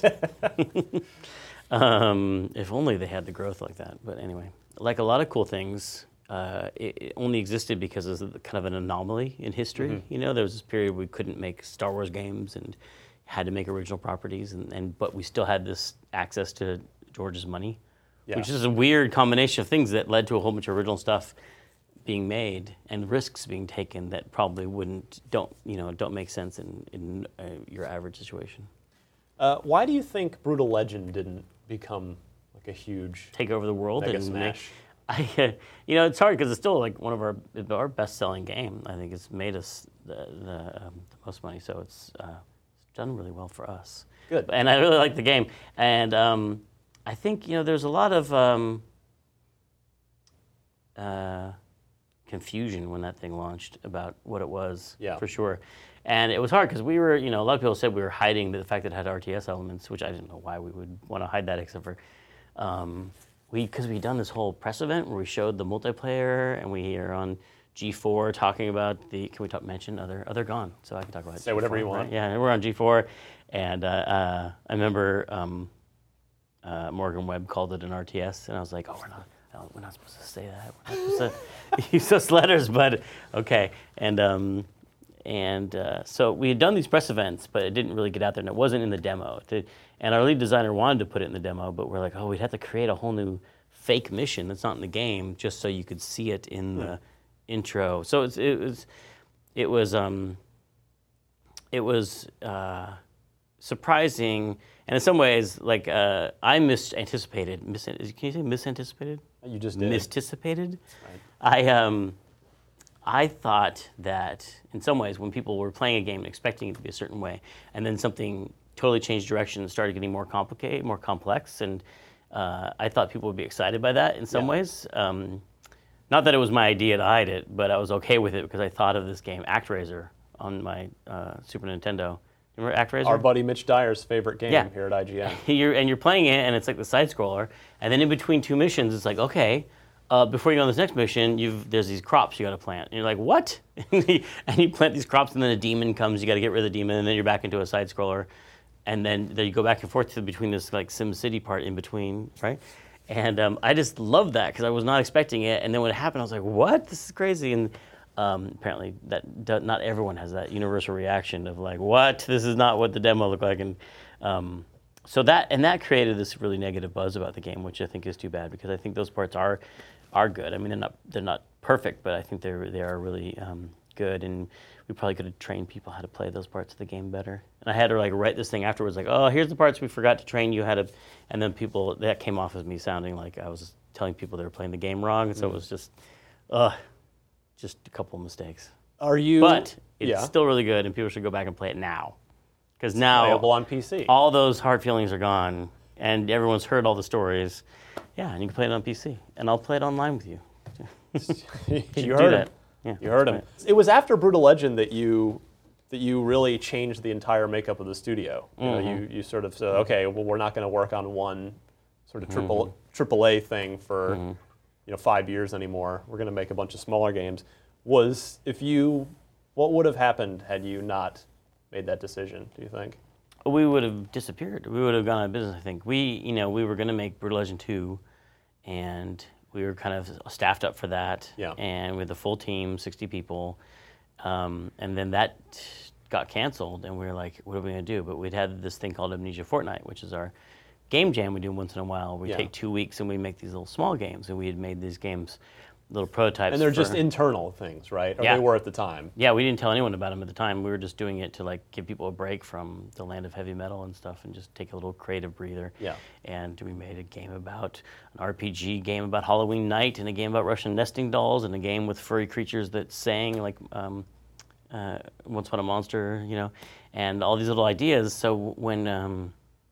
If only they had the growth like that. But anyway, like a lot of cool things. It only existed because it was kind of an anomaly in history. Mm-hmm. There was this period we couldn't make Star Wars games and had to make original properties, but we still had this access to George's money, which is a weird combination of things that led to a whole bunch of original stuff being made and risks being taken that probably don't make sense in your average situation. Why do you think Brutal Legend didn't become like a huge take over the world mega and smash? It's hard because it's still like one of our best-selling game. I think it's made us the most money, so it's done really well for us. Good. And I really like the game, and I think there's a lot of confusion when that thing launched about what it was, for sure. And it was hard because we were, a lot of people said we were hiding the fact that it had RTS elements, which I didn't know why we would want to hide that, except for because we'd done this whole press event where we showed the multiplayer, and we are on G4 talking about can we mention other gone? So I can talk about Say G4, whatever you want. Right? Yeah, we're on G4, and I remember Morgan Webb called it an RTS, and I was like, oh, we're not supposed to say that. We're not supposed to use those letters, but okay. And so we had done these press events, but it didn't really get out there, and it wasn't in the demo. And our lead designer wanted to put it in the demo, but we're like, oh, we'd have to create a whole new fake mission that's not in the game just so you could see it in the intro. So it was surprising, and in some ways, like I misanticipated. Can you say misanticipated? You just did. Misanticipated. Right. I thought that in some ways, when people were playing a game and expecting it to be a certain way, and then something totally changed direction and started getting more complicated, more complex, and I thought people would be excited by that in some ways. Not that it was my idea to hide it, but I was okay with it because I thought of this game, ActRaiser, on my Super Nintendo. Remember ActRaiser? Our buddy Mitch Dyer's favorite game here at IGN. You're playing it, and it's like the side scroller, and then in between two missions, it's like, okay, before you go on this next mission, there's these crops you got to plant. And you're like, what? And you plant these crops, and then a demon comes. You got to get rid of the demon, and then you're back into a side scroller, and then you go back and forth between this like SimCity part in between, right? And I just loved that because I was not expecting it. And then when it happened, I was like, what? This is crazy. And apparently, not everyone has that universal reaction of like, what? This is not what the demo looked like. And so that created this really negative buzz about the game, which I think is too bad because I think those parts are good. I mean, they're not perfect, but I think they are really good. And we probably could have trained people how to play those parts of the game better. And I had to like write this thing afterwards, like, oh, here's the parts we forgot to train you how to. And then that came off as me sounding like I was telling people they were playing the game wrong. So it was just a couple of mistakes. But it's still really good, and people should go back and play it now. Because now playable on PC. All those hard feelings are gone, and everyone's heard all the stories. Yeah, and you can play it on PC, and I'll play it online with you. You heard it. Yeah, you heard him. It was after Brutal Legend that you really changed the entire makeup of the studio. You sort of said, okay, well, we're not going to work on one sort of AAA thing for 5 years anymore. We're going to make a bunch of smaller games. What would have happened had you not made that decision, do you think? We would have disappeared. We would have gone out of business, I think. We were going to make Brutal Legend 2, and we were kind of staffed up for that. Yeah. And with a full team, 60 people. And then that got canceled, and we were like, what are we going to do? But we'd had this thing called Amnesia Fortnite, which is our game jam we do once in a while. We take 2 weeks, and we make these little small games, and we had made these games, little prototypes. And they're just internal things, right? Or they were at the time. Yeah, we didn't tell anyone about them at the time. We were just doing it to like give people a break from the land of heavy metal and stuff, and just take a little creative breather. Yeah. And we made a game about an RPG game about Halloween night, and a game about Russian nesting dolls, and a game with furry creatures that sang like Once Upon a Monster, and all these little ideas. So when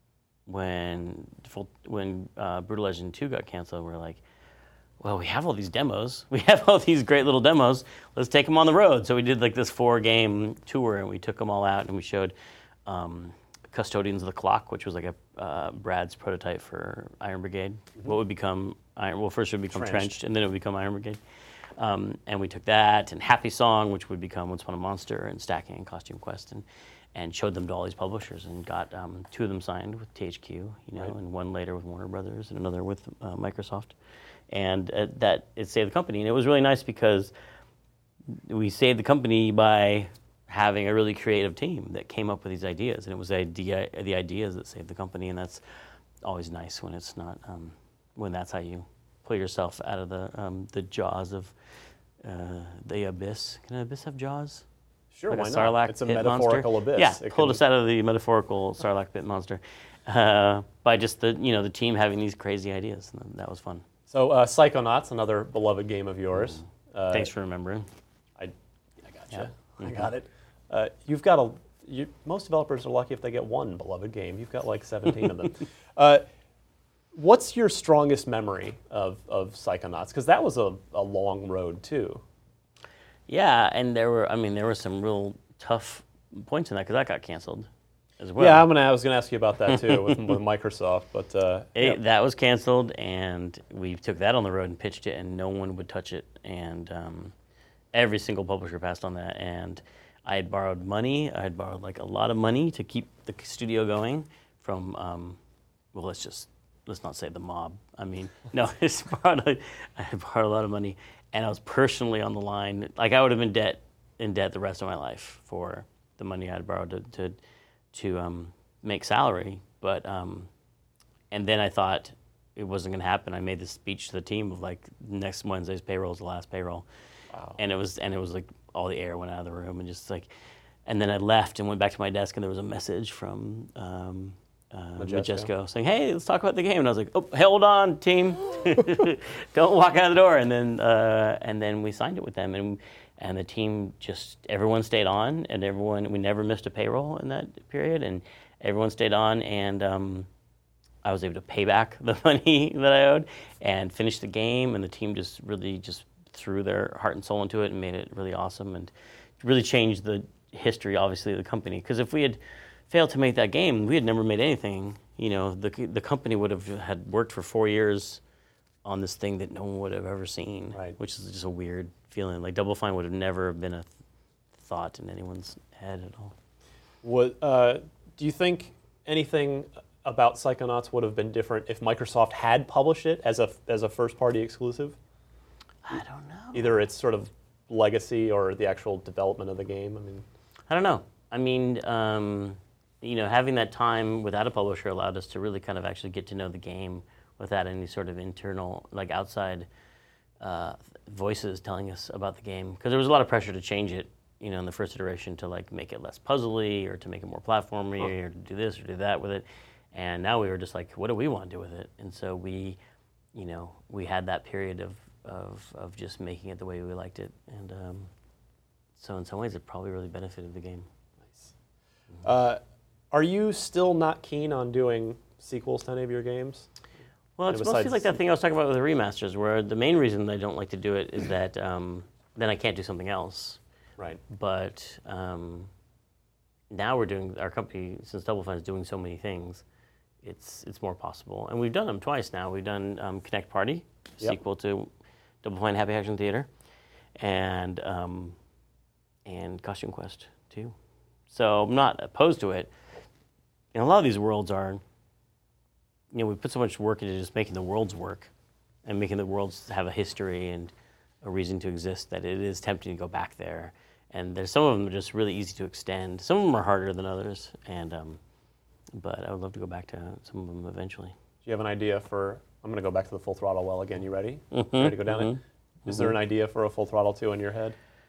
Brutal Legend 2 got canceled, we were like, well, we have all these demos. We have all these great little demos. Let's take them on the road. So we did like this 4-game tour, and we took them all out, and we showed Custodians of the Clock, which was like a Brad's prototype for Iron Brigade. Mm-hmm. What would become first it would become Trenched, and then it would become Iron Brigade. And we took that, and Happy Song, which would become Once Upon a Monster, and Stacking and Costume Quest, and showed them to all these publishers, and got 2 of them signed with THQ, and one later with Warner Brothers, and another with Microsoft. And that it saved the company. And it was really nice because we saved the company by having a really creative team that came up with these ideas. And it was the ideas that saved the company, and that's always nice when it's not when that's how you pull yourself out of the jaws of the abyss. Can an abyss have jaws? Sure, like why a Sarlacc not? It's a pit metaphorical monster? abyss. Yeah, pulled us out of the metaphorical Sarlacc pit monster by just the team having these crazy ideas. And that was fun. So Psychonauts, another beloved game of yours. Thanks for remembering. I gotcha. I got it. You've got most developers are lucky if they get one beloved game. You've got like 17 of them. What's your strongest memory of Psychonauts? Because that was a long road too. Yeah, and there were some real tough points in that because that got canceled as well. Yeah, I was gonna ask you about that too with Microsoft, but that was canceled, and we took that on the road and pitched it, and no one would touch it, and every single publisher passed on that, and I had borrowed money. I had borrowed like a lot of money to keep the studio going from let's not say the mob. I mean, no, I had borrowed a lot of money, and I was personally on the line. Like I would have been in debt the rest of my life for the money I had borrowed to make salary. But and then I thought it wasn't going to happen. I made this speech to the team of like next Wednesday's payroll is the last payroll, wow. and it was like all the air went out of the room and just like, and then I left and went back to my desk and there was a message from. Majesco saying, "Hey, let's talk about the game." And I was like, "Oh, hold on, team, don't walk out the door." And then we signed it with them, and the team everyone stayed on, and we never missed a payroll in that period, and everyone stayed on, and I was able to pay back the money that I owed and finish the game, and the team just really threw their heart and soul into it and made it really awesome and really changed the history, obviously, of the company. Because if we had failed to make that game, we had never made anything. You know, the company had worked for 4 years on this thing that no one would have ever seen, right. Which is just a weird feeling. Like Double Fine would have never been a thought in anyone's head at all. Do you think anything about Psychonauts would have been different if Microsoft had published it as a first-party exclusive? I don't know. Either its sort of legacy or the actual development of the game. I don't know. I mean, having that time without a publisher allowed us to really kind of actually get to know the game without any sort of internal, like outside voices telling us about the game. Because there was a lot of pressure to change it, in the first iteration to like make it less puzzly or to make it more platformy or to do this or do that with it. And now we were just like, what do we want to do with it? And so we had that period of just making it the way we liked it. And so in some ways it probably really benefited the game. Nice. Are you still not keen on doing sequels to any of your games? Well, it's mostly like that thing I was talking about with the remasters, where the main reason I don't like to do it is that then I can't do something else. Right. But now our company, since Double Fine is doing so many things, it's more possible. And we've done them twice now. We've done Connect Party, sequel to Double Fine Happy Action Theater, and Costume Quest 2. So I'm not opposed to it. And a lot of these worlds are, we put so much work into just making the worlds work and making the worlds have a history and a reason to exist that it is tempting to go back there. And there's some of them are just really easy to extend. Some of them are harder than others, but I would love to go back to some of them eventually. Do you have an idea for, I'm going to go back to the Full Throttle well again. You ready? Mm-hmm. Ready to go down it? Is there an idea for a Full Throttle 2 in your head?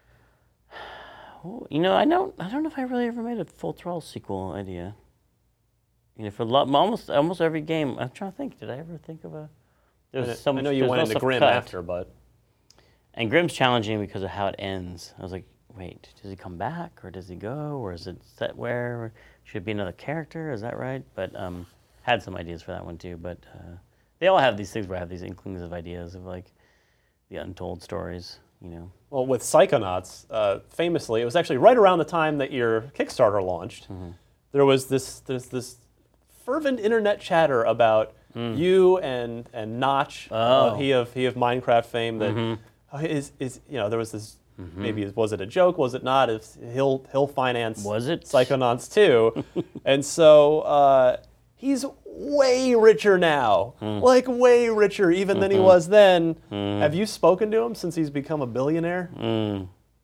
Well, I don't know if I really ever made a Full Throttle sequel idea. For almost every game, I'm trying to think. Did I ever think of a? I know you went into Grim after, but. And Grim's challenging because of how it ends. I was like, wait, does he come back, or does he go, or is it set where? Or should it be another character? Is that right? But had some ideas for that one too. But they all have these things where I have these inklings of ideas of like the untold stories. Well, with Psychonauts, famously, it was actually right around the time that your Kickstarter launched. Mm-hmm. There was this fervent internet chatter about you and Notch, he of Minecraft fame. That there was this. Mm-hmm. Maybe was it a joke? Was it not? He'll finance Psychonauts 2, and so he's way richer now, like way richer even than he was then. Have you spoken to him since he's become a billionaire?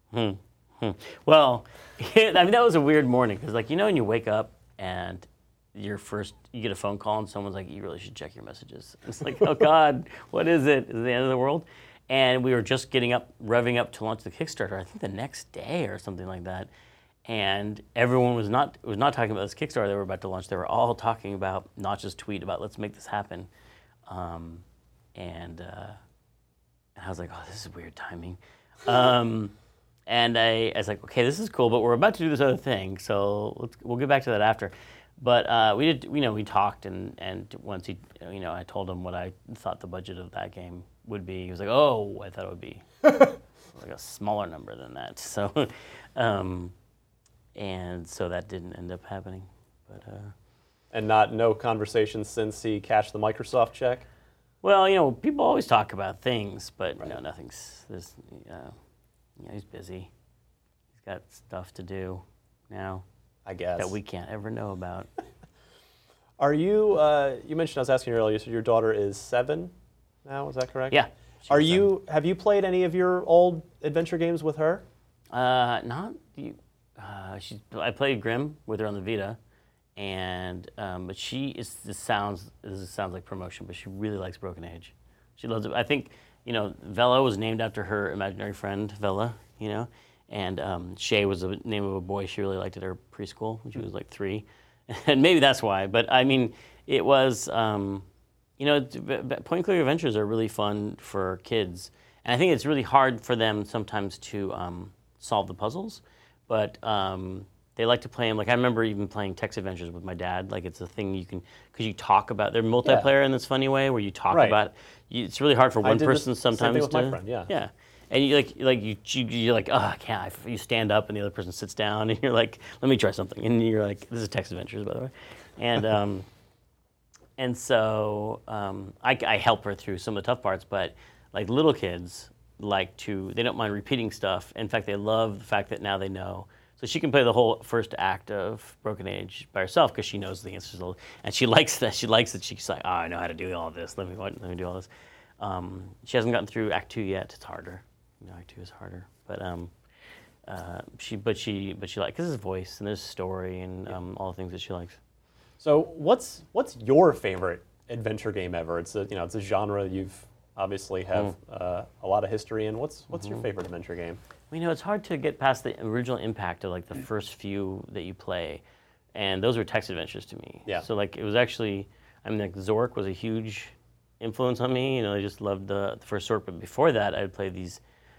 Well, that was a weird morning because, when you wake up and you get a phone call and someone's like, you really should check your messages. It's like, oh God, what is it? Is it the end of the world? And we were just revving up to launch the Kickstarter, I think the next day or something like that. And everyone was not talking about this Kickstarter they were about to launch. They were all talking about Notch's tweet about let's make this happen. And I was like, oh, this is weird timing. And I was like, okay, this is cool, but we're about to do this other thing, so we'll get back to that after. But we talked, and once I told him what I thought the budget of that game would be. He was like, oh, I thought it would be like a smaller number than that. So, and so that didn't end up happening. But and no conversations since he cashed the Microsoft check. Well, people always talk about things, but right. Nothing's. He's busy. He's got stuff to do now. I guess. That we can't ever know about. Are you, you mentioned, I was asking you earlier, so your daughter is 7 now, is that correct? Yeah. Have you played any of your old adventure games with her? Not you. I played Grimm with her on the Vita, and but this sounds like promotion, but she really likes Broken Age. She loves it. I think, Vela was named after her imaginary friend, Vela, and Shay was the name of a boy she really liked at her preschool when she was like 3. And maybe that's why. But I mean, it was, point-and-click adventures are really fun for kids. And I think it's really hard for them sometimes to solve the puzzles. But they like to play them. Like, I remember even playing text adventures with my dad. Like, it's a thing you can, because you talk about, they're multiplayer in this funny way where you talk about, it's really hard for one person sometimes same thing with my friend, yeah. Yeah. And you're like, oh, I can't. You stand up and the other person sits down and you're like, let me try something. And you're like, this is text adventures, by the way. And and so I help her through some of the tough parts, but like little kids they don't mind repeating stuff. In fact, they love the fact that now they know. So she can play the whole first act of Broken Age by herself because she knows the answers. And she likes that. She likes that she's like, oh, I know how to do all this. Let me do all this. She hasn't gotten through Act 2 yet. It's harder. Act 2 is harder. But she likes, because there's voice and there's story and all the things that she likes. So what's your favorite adventure game ever? It's a genre you've obviously have a lot of history in. What's your favorite adventure game? It's hard to get past the original impact of like the first few that you play, and those were text adventures to me. Yeah. So like it was actually, Zork was a huge influence on me. I just loved the first Zork, but before that, I'd play these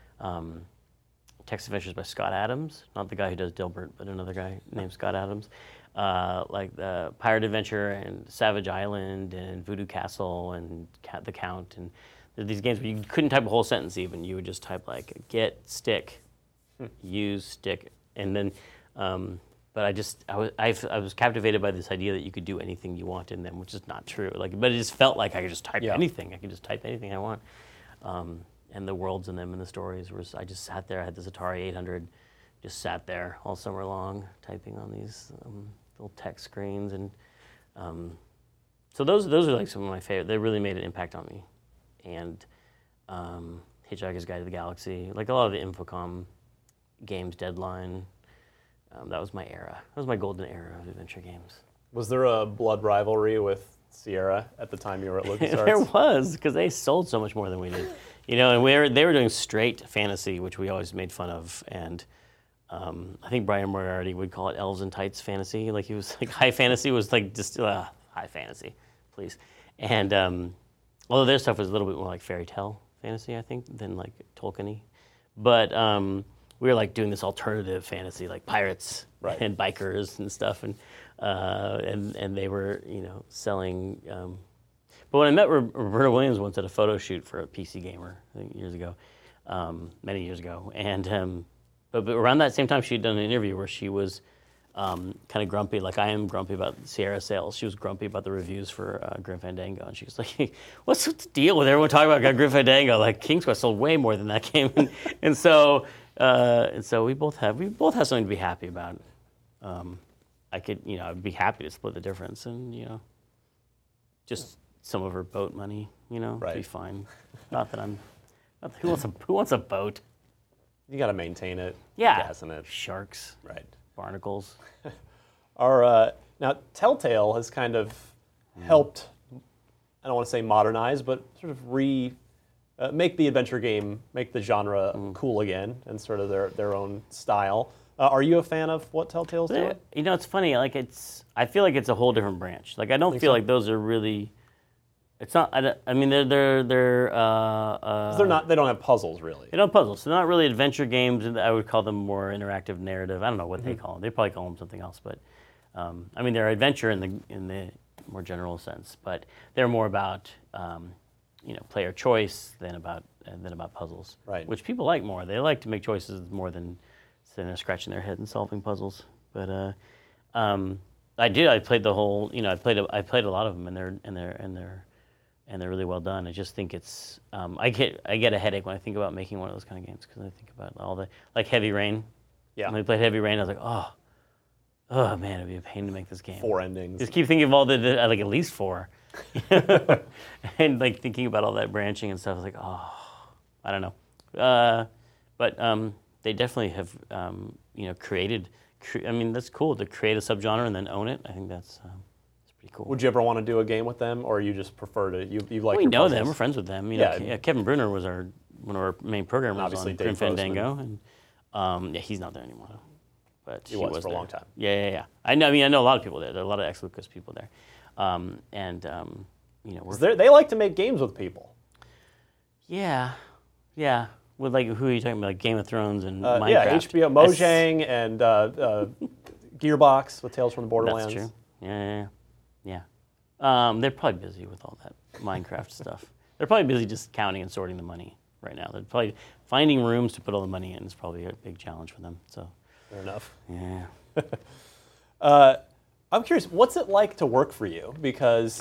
text adventures by Scott Adams, not the guy who does Dilbert, but another guy named Scott Adams, like the Pirate Adventure and Savage Island and Voodoo Castle and The Count, and these games where you couldn't type a whole sentence even. You would just type like get, stick, use, stick, and then. But I was captivated by this idea that you could do anything you want in them, which is not true. But it just felt like I could just type anything. I could just type anything I want. And the worlds in them and the stories I just sat there. I had this Atari 800, just sat there all summer long typing on these little text screens, and so those are like some of my favorite. They really made an impact on me. And Hitchhiker's Guide to the Galaxy, like a lot of the Infocom games, Deadline. That was my era. That was my golden era of adventure games. Was there a blood rivalry with Sierra at the time you were at LucasArts? There was, because they sold so much more than we did. And they were doing straight fantasy, which we always made fun of. And I think Brian Moriarty would call it elves and tights fantasy. Like he was like high fantasy was like just high fantasy, please. And although their stuff was a little bit more like fairy tale fantasy, I think, than like Tolkien-y. But we were like doing this alternative fantasy, like pirates and bikers and stuff, and they were selling. But when I met Roberta Williams once at a photo shoot for a PC Gamer, I think many years ago, and but around that same time she had done an interview where she was kind of grumpy, like I am grumpy about Sierra sales. She was grumpy about the reviews for Grim Fandango, and she was like, "What's the deal with everyone talking about Grim Fandango? Like King's Quest sold way more than that game," and so we both have something to be happy about. I'd be happy to split the difference, and just some of her boat money, be fine. Not that I'm. Who wants a boat? You got to maintain it. Yeah. Gas in it. Sharks. Right. Barnacles. Now, Telltale has kind of helped, I don't want to say modernize, but sort of make the adventure game, make the genre cool again, and sort of their own style. Are you a fan of what Telltale's doing? You know, it's funny. Like I feel like it's a whole different branch. Like I don't feel like those are really. It's not. I mean, they're. They're not. They don't have puzzles really. They don't have puzzles. They're not really adventure games. I would call them more interactive narrative. I don't know what they call them. They probably call them something else. But I mean, they're adventure in the more general sense. But they're more about player choice than about puzzles. Right. Which people like more. They like to make choices more than sitting there scratching their head and solving puzzles. But I did. I played the whole. I played a lot of them, and they're really well done. I just think it's. I get a headache when I think about making one of those kind of games because I think about all the like Heavy Rain. Yeah. When I played Heavy Rain, I was like, oh man, it'd be a pain to make this game. 4 endings. Just keep thinking of all the like at least 4, and like thinking about all that branching and stuff. I was like, I don't know. But they definitely have created. I mean, that's cool to create a subgenre and then own it. I think that's pretty cool. Would you ever want to do a game with them, or you just prefer to you like? We your know puzzles? them. We're friends with them. Kevin Brunner was one of our main programmers Obviously on Dave Grim Fandango, Postman. and he's not there anymore. But He was for a there. long time. Yeah. I know a lot of people there. There are a lot of ex-Lucas people there, They like to make games with people. Yeah. With like who are you talking about? Like Game of Thrones and Minecraft. Yeah, HBO, Mojang, and Gearbox with Tales from the Borderlands. That's true. Yeah. They're probably busy with all that Minecraft stuff. They're probably busy just counting and sorting the money right now. They're probably finding rooms to put all the money in is probably a big challenge for them. So. Fair enough. Yeah. I'm curious, what's it like to work for you? Because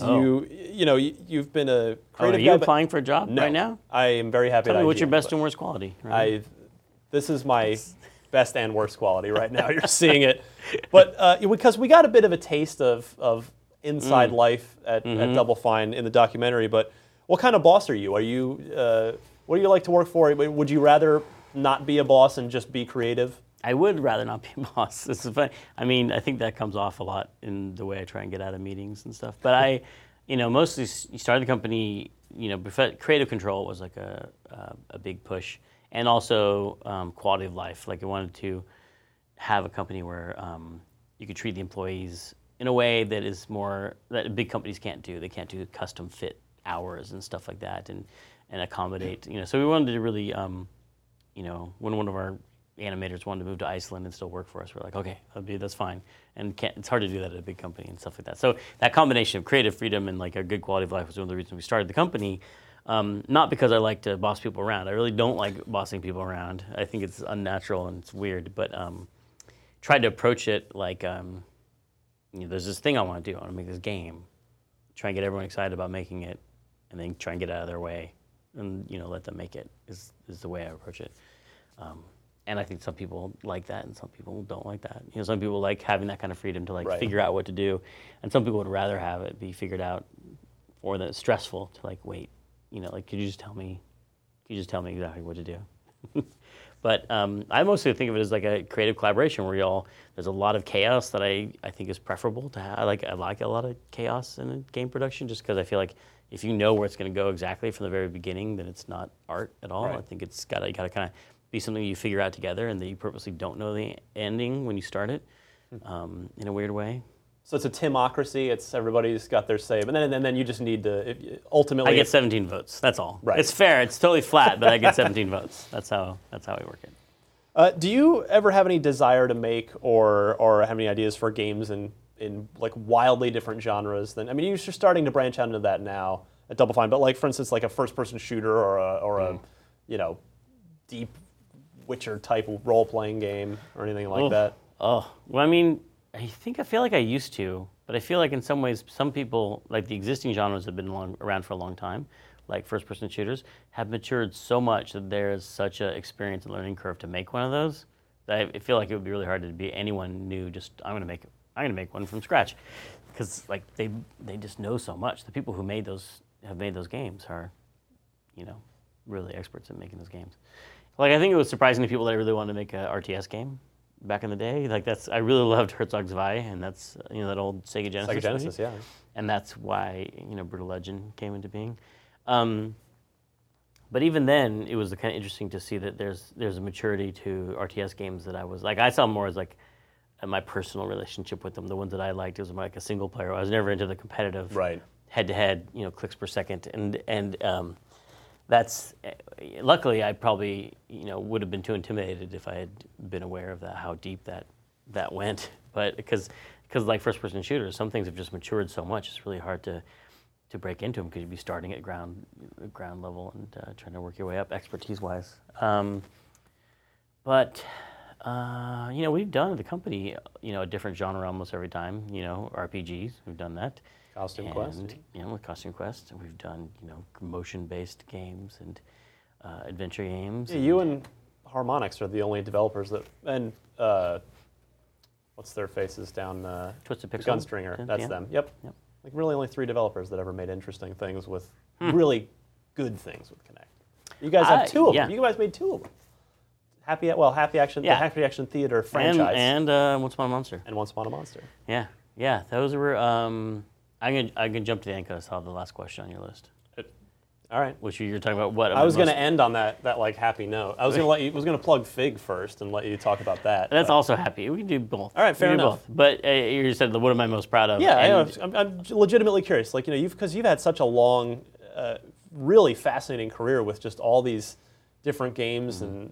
you've been a creative Are you guy, applying for a job no, right now? I am very happy. Tell at me what's IGN, your best but and worst quality. Right? This is my best and worst quality right now. You're seeing it, but because we got a bit of a taste of inside life at Double Fine in the documentary. But what kind of boss are you? What do you like to work for? Would you rather not be a boss and just be creative? I would rather not be a boss. This is funny. I mean, I think that comes off a lot in the way I try and get out of meetings and stuff. But mostly started the company. Creative control was like a big push, and also quality of life. Like I wanted to have a company where you could treat the employees in a way that is more that big companies can't do. They can't do custom fit hours and stuff like that, and accommodate. So we wanted to really, when one of our animators wanted to move to Iceland and still work for us, we're like, okay, that's fine. And it's hard to do that at a big company and stuff like that. So that combination of creative freedom and like a good quality of life was one of the reasons we started the company. Not because I like to boss people around. I really don't like bossing people around. I think it's unnatural and it's weird. But tried to approach it like, there's this thing I want to do. I want to make this game. Try and get everyone excited about making it, and then try and get it out of their way, and let them make it is the way I approach it. And I think some people like that, and some people don't like that. Some people like having that kind of freedom to figure out what to do, and some people would rather have it be figured out, or that it's stressful to wait. Could you just tell me exactly what to do? But I mostly think of it as like a creative collaboration where there's a lot of chaos that I think is preferable to have. I like a lot of chaos in a game production just because I feel like if you know where it's going to go exactly from the very beginning, then it's not art at all. Right. I think you got to kind of be something you figure out together and that you purposely don't know the ending when you start it in a weird way. So it's a Timocracy. It's everybody's got their say, but then you just need to ultimately. I get 17 votes. That's all. Right. It's fair. It's totally flat, but I get 17 votes. That's how we work it. Do you ever have any desire to make or have any ideas for games in like wildly different genres? You're starting to branch out into that now at Double Fine, but for instance, like a first-person shooter or a deep Witcher type role-playing game or anything like that. Oh, well, I feel like I used to, but I feel like in some ways, some people, like the existing genres that have been around for a long time, like first-person shooters, have matured so much that there is such an experience and learning curve to make one of those that I feel like it would be really hard to be anyone new. Just I'm gonna make one from scratch, because they just know so much. The people who have made those games are, really experts at making those games. I think it was surprising to people that I really wanted to make a RTS game. back in the day. Like I really loved Herzog Zwei, and that's that old Sega Genesis. Sega Genesis, movie. yeah. And that's why Brutal Legend came into being. But even then, it was kind of interesting to see that there's a maturity to RTS games that I saw more as like my personal relationship with them. The ones that I liked, it was like a single player. I was never into the competitive head-to-head, clicks per second. And that's, luckily I probably, would have been too intimidated if I had been aware of that, how deep that went. But because like first-person shooters, some things have just matured so much, it's really hard to break into them because you'd be starting at ground level and trying to work your way up expertise-wise. But we've done at the company, a different genre almost every time. RPGs, we've done that. Costume Quest. With Costume Quest, and we've done motion-based games and adventure games. Yeah, you and Harmonix are the only developers that, and what's their faces down? Twisted Pixel. Gunstringer. That's them. Yep. Like really only 3 developers that ever made interesting things with really good things with Kinect. You guys have 2 of them. You guys made 2 of them. Happy Action, the Happy Action Theater franchise. And Once Upon a Monster. And Once Upon a Monster. Yeah. Those were. I'm gonna jump to the end because I saw the last question on your list. All right. Which you're talking about what? I was going to end on that like happy note. I was going to plug Fig first and let you talk about that. That's also happy. We can do both. All right, fair enough. But you said, what am I most proud of? Yeah, I'm legitimately curious. Like because you've had such a long, really fascinating career with just all these different games and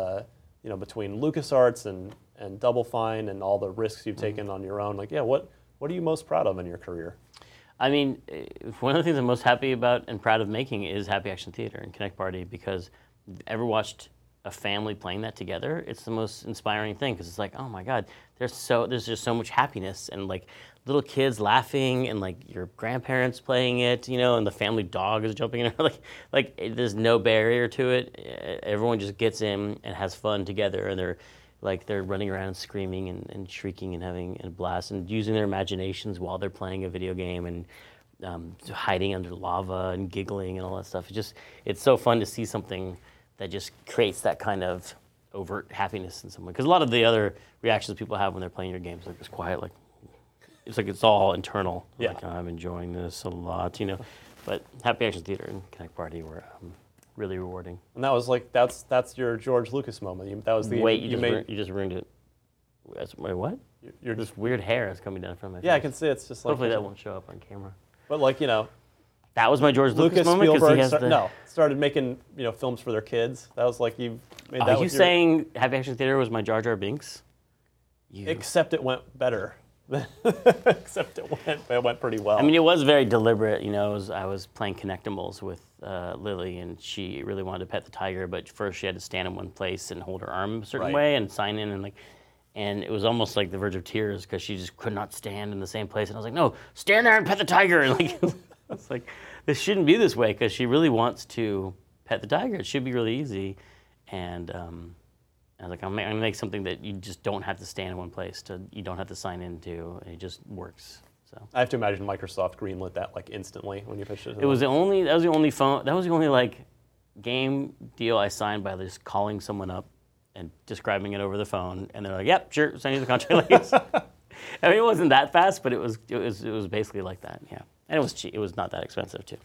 between LucasArts and Double Fine and all the risks you've taken on your own. Like, what are you most proud of in your career? I mean, one of the things I'm most happy about and proud of making is Happy Action Theater and Kinect Party, because ever watched a family playing that together, it's the most inspiring thing, because it's like, oh my God, there's just so much happiness, and like little kids laughing, and like your grandparents playing it, and the family dog is jumping in. like there's no barrier to it. Everyone just gets in and has fun together, and they're running around screaming and shrieking and having a blast and using their imaginations while they're playing a video game, and hiding under lava and giggling and all that stuff. It's so fun to see something that just creates that kind of overt happiness in someone. Because a lot of the other reactions people have when they're playing your games, like it's quiet, it's all internal. Yeah. Like, I'm enjoying this a lot, But Happy Action Theater and Kinect Party were really rewarding. And that was that's your George Lucas moment. That was the you just ruined it. Wait, what? You're this weird hair is coming down from my face. Yeah, I can see it's just like. Hopefully that won't show up on camera. But that was my George Lucas moment. Spielberg started making films for their kids. That was like you made that. Are you saying Happy Action Theater was my Jar Jar Binks? Except it went better. Except it went pretty well. I mean, it was very deliberate. I was playing Connectimals with Lily, and she really wanted to pet the tiger, but first she had to stand in one place and hold her arm a certain way and sign in, and it was almost like the verge of tears because she just could not stand in the same place. And I was like, no, stand there and pet the tiger. And it's like, this shouldn't be this way, because she really wants to pet the tiger. It should be really easy. And I was like, I'm going to make something that you just don't have to stand in one place, you don't have to sign into, and it just works. So I have to imagine Microsoft greenlit that instantly when you pitched it. That was the only game deal I signed by just calling someone up and describing it over the phone, and they're like, "Yep, sure, send you the contract." I mean, it wasn't that fast, but it was basically like that, yeah. And it was cheap. It was not that expensive too.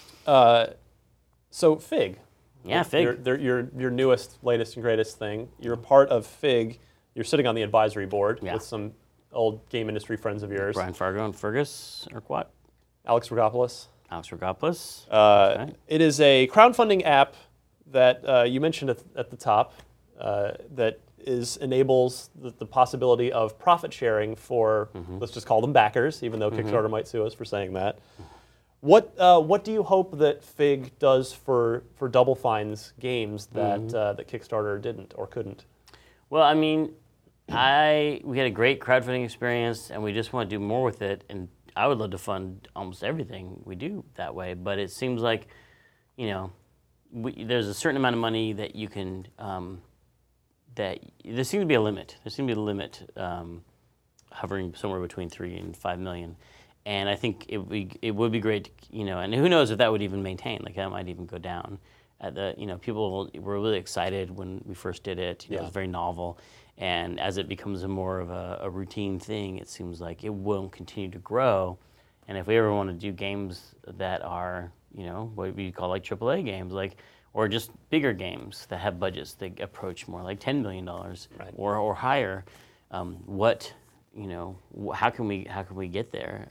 So Fig. Yeah, Fig. Your newest, latest, and greatest thing. You're a part of Fig. You're sitting on the advisory board with some old game industry friends of yours. Brian Fargo and Fergus Urquhart. Alex Rogopoulos. Right. It is a crowdfunding app that you mentioned at the top that enables the possibility of profit sharing for, let's just call them backers, even though Kickstarter might sue us for saying that. What do you hope that Fig does for Double Fine's games that Kickstarter didn't or couldn't? Well, I mean, we had a great crowdfunding experience, and we just want to do more with it. And I would love to fund almost everything we do that way. But it seems like, there's a certain amount of money that you can. There seems to be a limit. There seems to be a limit, hovering somewhere between $3 and $5 million. And I think it would be great, and who knows if that would even maintain. Like, that might even go down. at the, people were really excited when we first did it. It was very novel. And as it becomes more of a routine thing, it seems like it won't continue to grow. And if we ever want to do games that are, what we call like AAA games, or just bigger games that have budgets that approach more like $10 million or higher, how can we get there?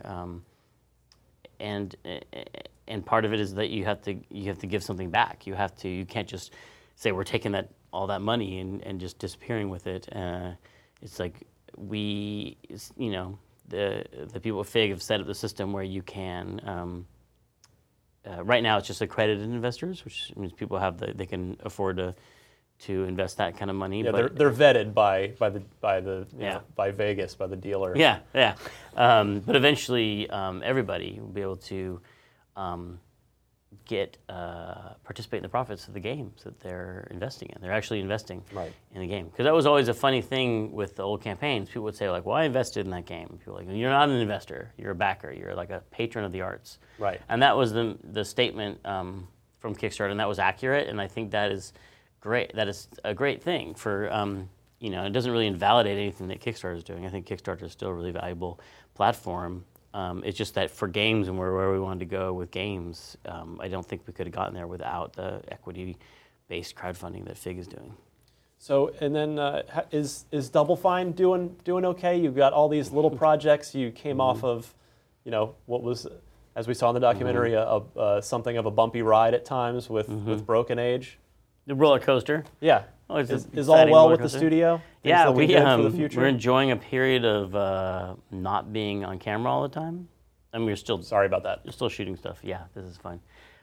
And part of it is that you have to give something back. You can't just say we're taking all that money and just disappearing with it. It's like the people at FIG have set up the system where you can. Right now, it's just accredited investors, which means people they can afford to invest that kind of money. Yeah, they're vetted by Vegas, by the dealer. Yeah. But eventually, everybody will be able to participate in the profits of the games that they're investing in. They're actually investing in the game. Because that was always a funny thing with the old campaigns. People would say, like, well, I invested in that game. People were like, you're not an investor. You're a backer. You're like a patron of the arts. Right. And that was the statement from Kickstarter, and that was accurate. And I think that is great. That is a great thing for, it doesn't really invalidate anything that Kickstarter is doing. I think Kickstarter is still a really valuable platform. It's just that for games and where we wanted to go with games, I don't think we could have gotten there without the equity-based crowdfunding that FIG is doing. So, and then is Double Fine doing okay? You've got all these little projects. You came off of, what was, as we saw in the documentary, something of a bumpy ride at times with Broken Age. The roller coaster. Yeah. Oh, is all well with the studio? Yeah, we're enjoying a period of not being on camera all the time. I mean, we're still... Sorry about that. We're still shooting stuff. Yeah, this is fine.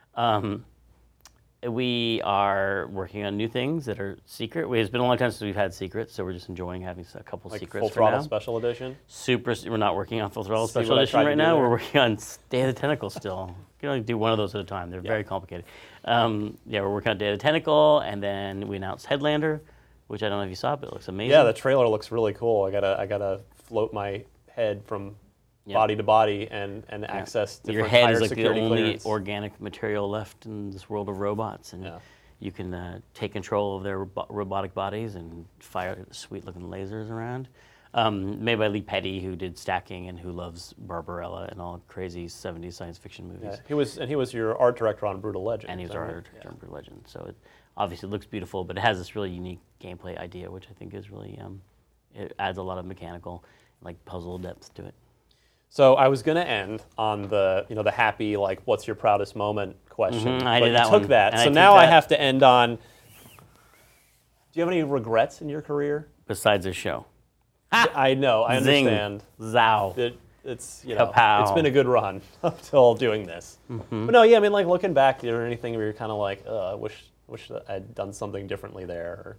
We are working on new things that are secret. It's been a long time since we've had secrets, so we're just enjoying having a couple secrets Full Throttle Special Edition? We're not working on Full Throttle Special Edition right now. We're working on Day of the Tentacle still. You can only do one of those at a time. They're very complicated. We're working on Day of the Tentacle, and then we announced Headlander, which I don't know if you saw, but it looks amazing. Yeah, the trailer looks really cool. I gotta float my head from body to body and access different Your head higher is like the only clearance. organic material left in this world of robots, and you can take control of their robotic bodies and fire sweet-looking lasers around. Made by Lee Petty, who did Stacking and who loves Barbarella and all crazy 70s science fiction movies. Yeah, he was your art director on Brutal Legend. And he was our art director on Brutal Legend. So it obviously looks beautiful, but it has this really unique gameplay idea, which I think is really, it adds a lot of mechanical, puzzle depth to it. So I was going to end on the happy, what's your proudest moment question. I but did that you took one. that. And So now I have to end on, do you have any regrets in your career? Besides this show. I know, I Zing. understand. Zow. It's Kapow. it's been a good run up till doing this. But no, yeah, I mean, looking back, is there anything where you're kind of like, I wish I'd done something differently there?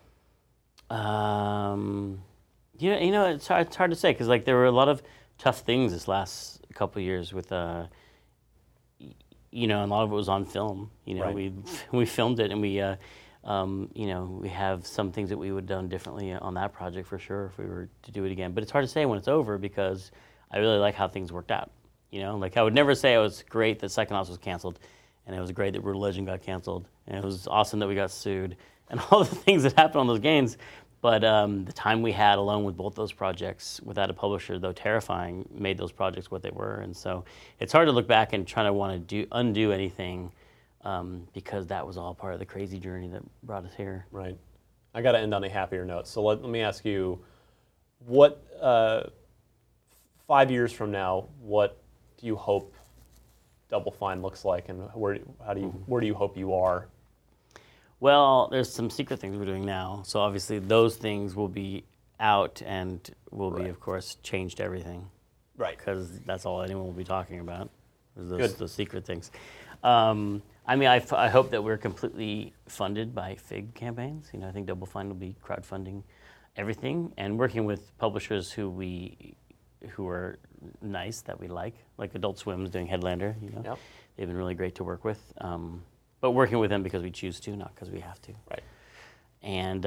It's hard to say because there were a lot of tough things this last couple of years with, and a lot of it was on film. We filmed it and we have some things that we would have done differently on that project for sure if we were to do it again. But it's hard to say when it's over because I really like how things worked out. I would never say it was great that Psychonauts was canceled, and it was great that Brutal Legend got canceled, and it was awesome that we got sued, and all the things that happened on those games. But the time we had alone with both those projects without a publisher, though terrifying, made those projects what they were. And so it's hard to look back and try to want to undo anything because that was all part of the crazy journey that brought us here. Right. I got to end on a happier note. So let me ask you, what 5 years from now, what do you hope Double Fine looks like, and where do you hope you are? Well, there's some secret things we're doing now. So obviously those things will be out and will be, of course, changed everything. Right. Because that's all anyone will be talking about, is those secret things. I hope that we're completely funded by FIG campaigns. I think Double Fine will be crowdfunding everything and working with publishers who are nice, that we like Adult Swim is doing Headlander. Yep. They've been really great to work with. But working with them because we choose to, not because we have to. Right. And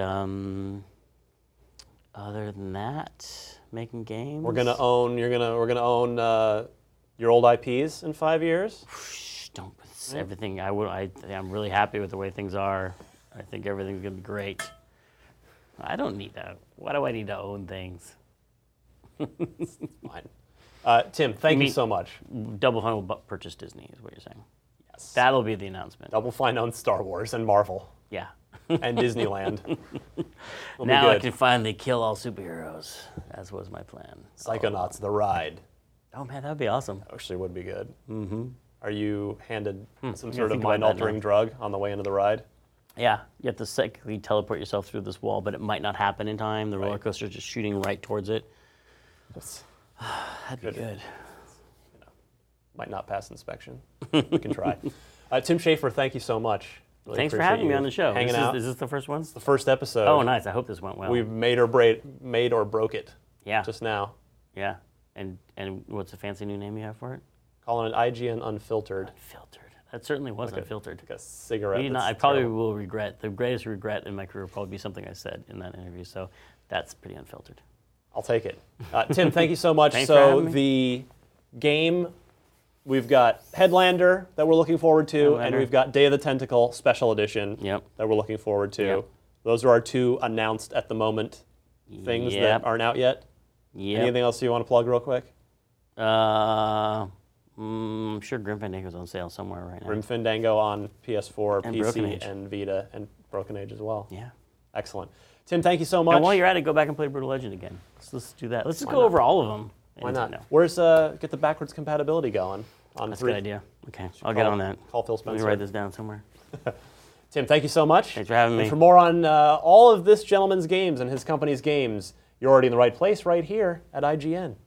other than that, making games. We're gonna own your old IPs in 5 years. Don't everything. I'm really happy with the way things are. I think everything's going to be great. I don't need that. Why do I need to own things? It's fine. Tim, thank you so much. Double Fine will purchase Disney, is what you're saying. Yes. That'll be the announcement. Double Fine owns Star Wars and Marvel. Yeah. And Disneyland. Now I can finally kill all superheroes, as was my plan. Psychonauts, the ride. Oh man, that'd be awesome. Actually would be good. Mm-hmm. Are you handed some Yeah, sort of think about that mind-altering now. drug on the way into the ride? Yeah, you have to psychically teleport yourself through this wall, but it might not happen in time. The roller coaster's just shooting right towards it. That'd be good. Might not pass inspection. We can try. Tim Schafer, thank you so much. Really Thanks for appreciate having me you on the show. Hanging out. Is this the first one? The first episode. Oh, nice. I hope this went well. We've made or broke it yeah, just now. yeah. And what's the fancy new name you have for it? Calling it IGN Unfiltered. Unfiltered. That certainly was unfiltered. Like a cigarette. I that's probably terrible. will regret. The greatest regret in my career will probably be something I said in that interview. So that's pretty unfiltered. I'll take it. Tim, thank you so much. Thanks for So having me. the game, we've got Headlander that we're looking forward to, and Headlander. we've got Day of the Tentacle Special Edition Yep. that we're looking forward to. Yep. Those are our two announced at the moment things Yep. that aren't out yet. Yep. Anything else you want to plug real quick? I'm sure Grim Fandango's on sale somewhere right now. Grim Fandango on PS4, And Broken PC, Age. and Vita, and Broken Age as well. Yeah. Excellent. Tim, thank you so much. And while you're at it, go back and play Brutal Legend again. Let's do that. Let's just go over all of them. Why not? No. Where's get the backwards compatibility going on That's a 3? good idea. Okay, I'll get on that. Call Phil Let Spencer. me write this down somewhere. Tim, thank you so much. Thanks for having And me. for more on all of this gentleman's games and his company's games, you're already in the right place right here at IGN.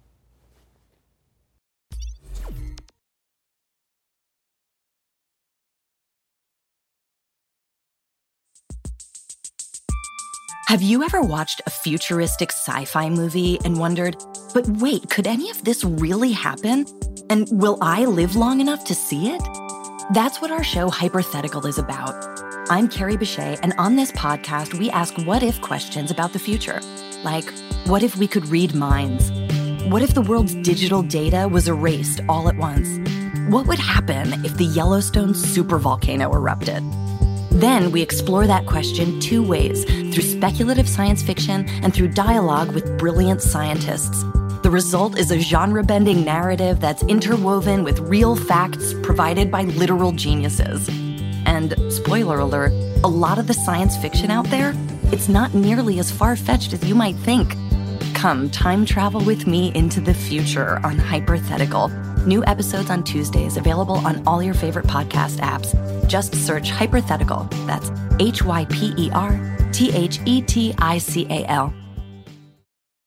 Have you ever watched a futuristic sci-fi movie and wondered, but wait, could any of this really happen? And will I live long enough to see it? That's what our show Hypothetical is about. I'm Carrie Bechet, and on this podcast, we ask what-if questions about the future. Like, what if we could read minds? What if the world's digital data was erased all at once? What would happen if the Yellowstone supervolcano erupted? Then we explore that question two ways, through speculative science fiction and through dialogue with brilliant scientists. The result is a genre-bending narrative that's interwoven with real facts provided by literal geniuses. And, spoiler alert, a lot of the science fiction out there, it's not nearly as far-fetched as you might think. Come time travel with me into the future on Hypothetical. New episodes on Tuesdays, available on all your favorite podcast apps. Just search Hypothetical. That's Hyperthetical.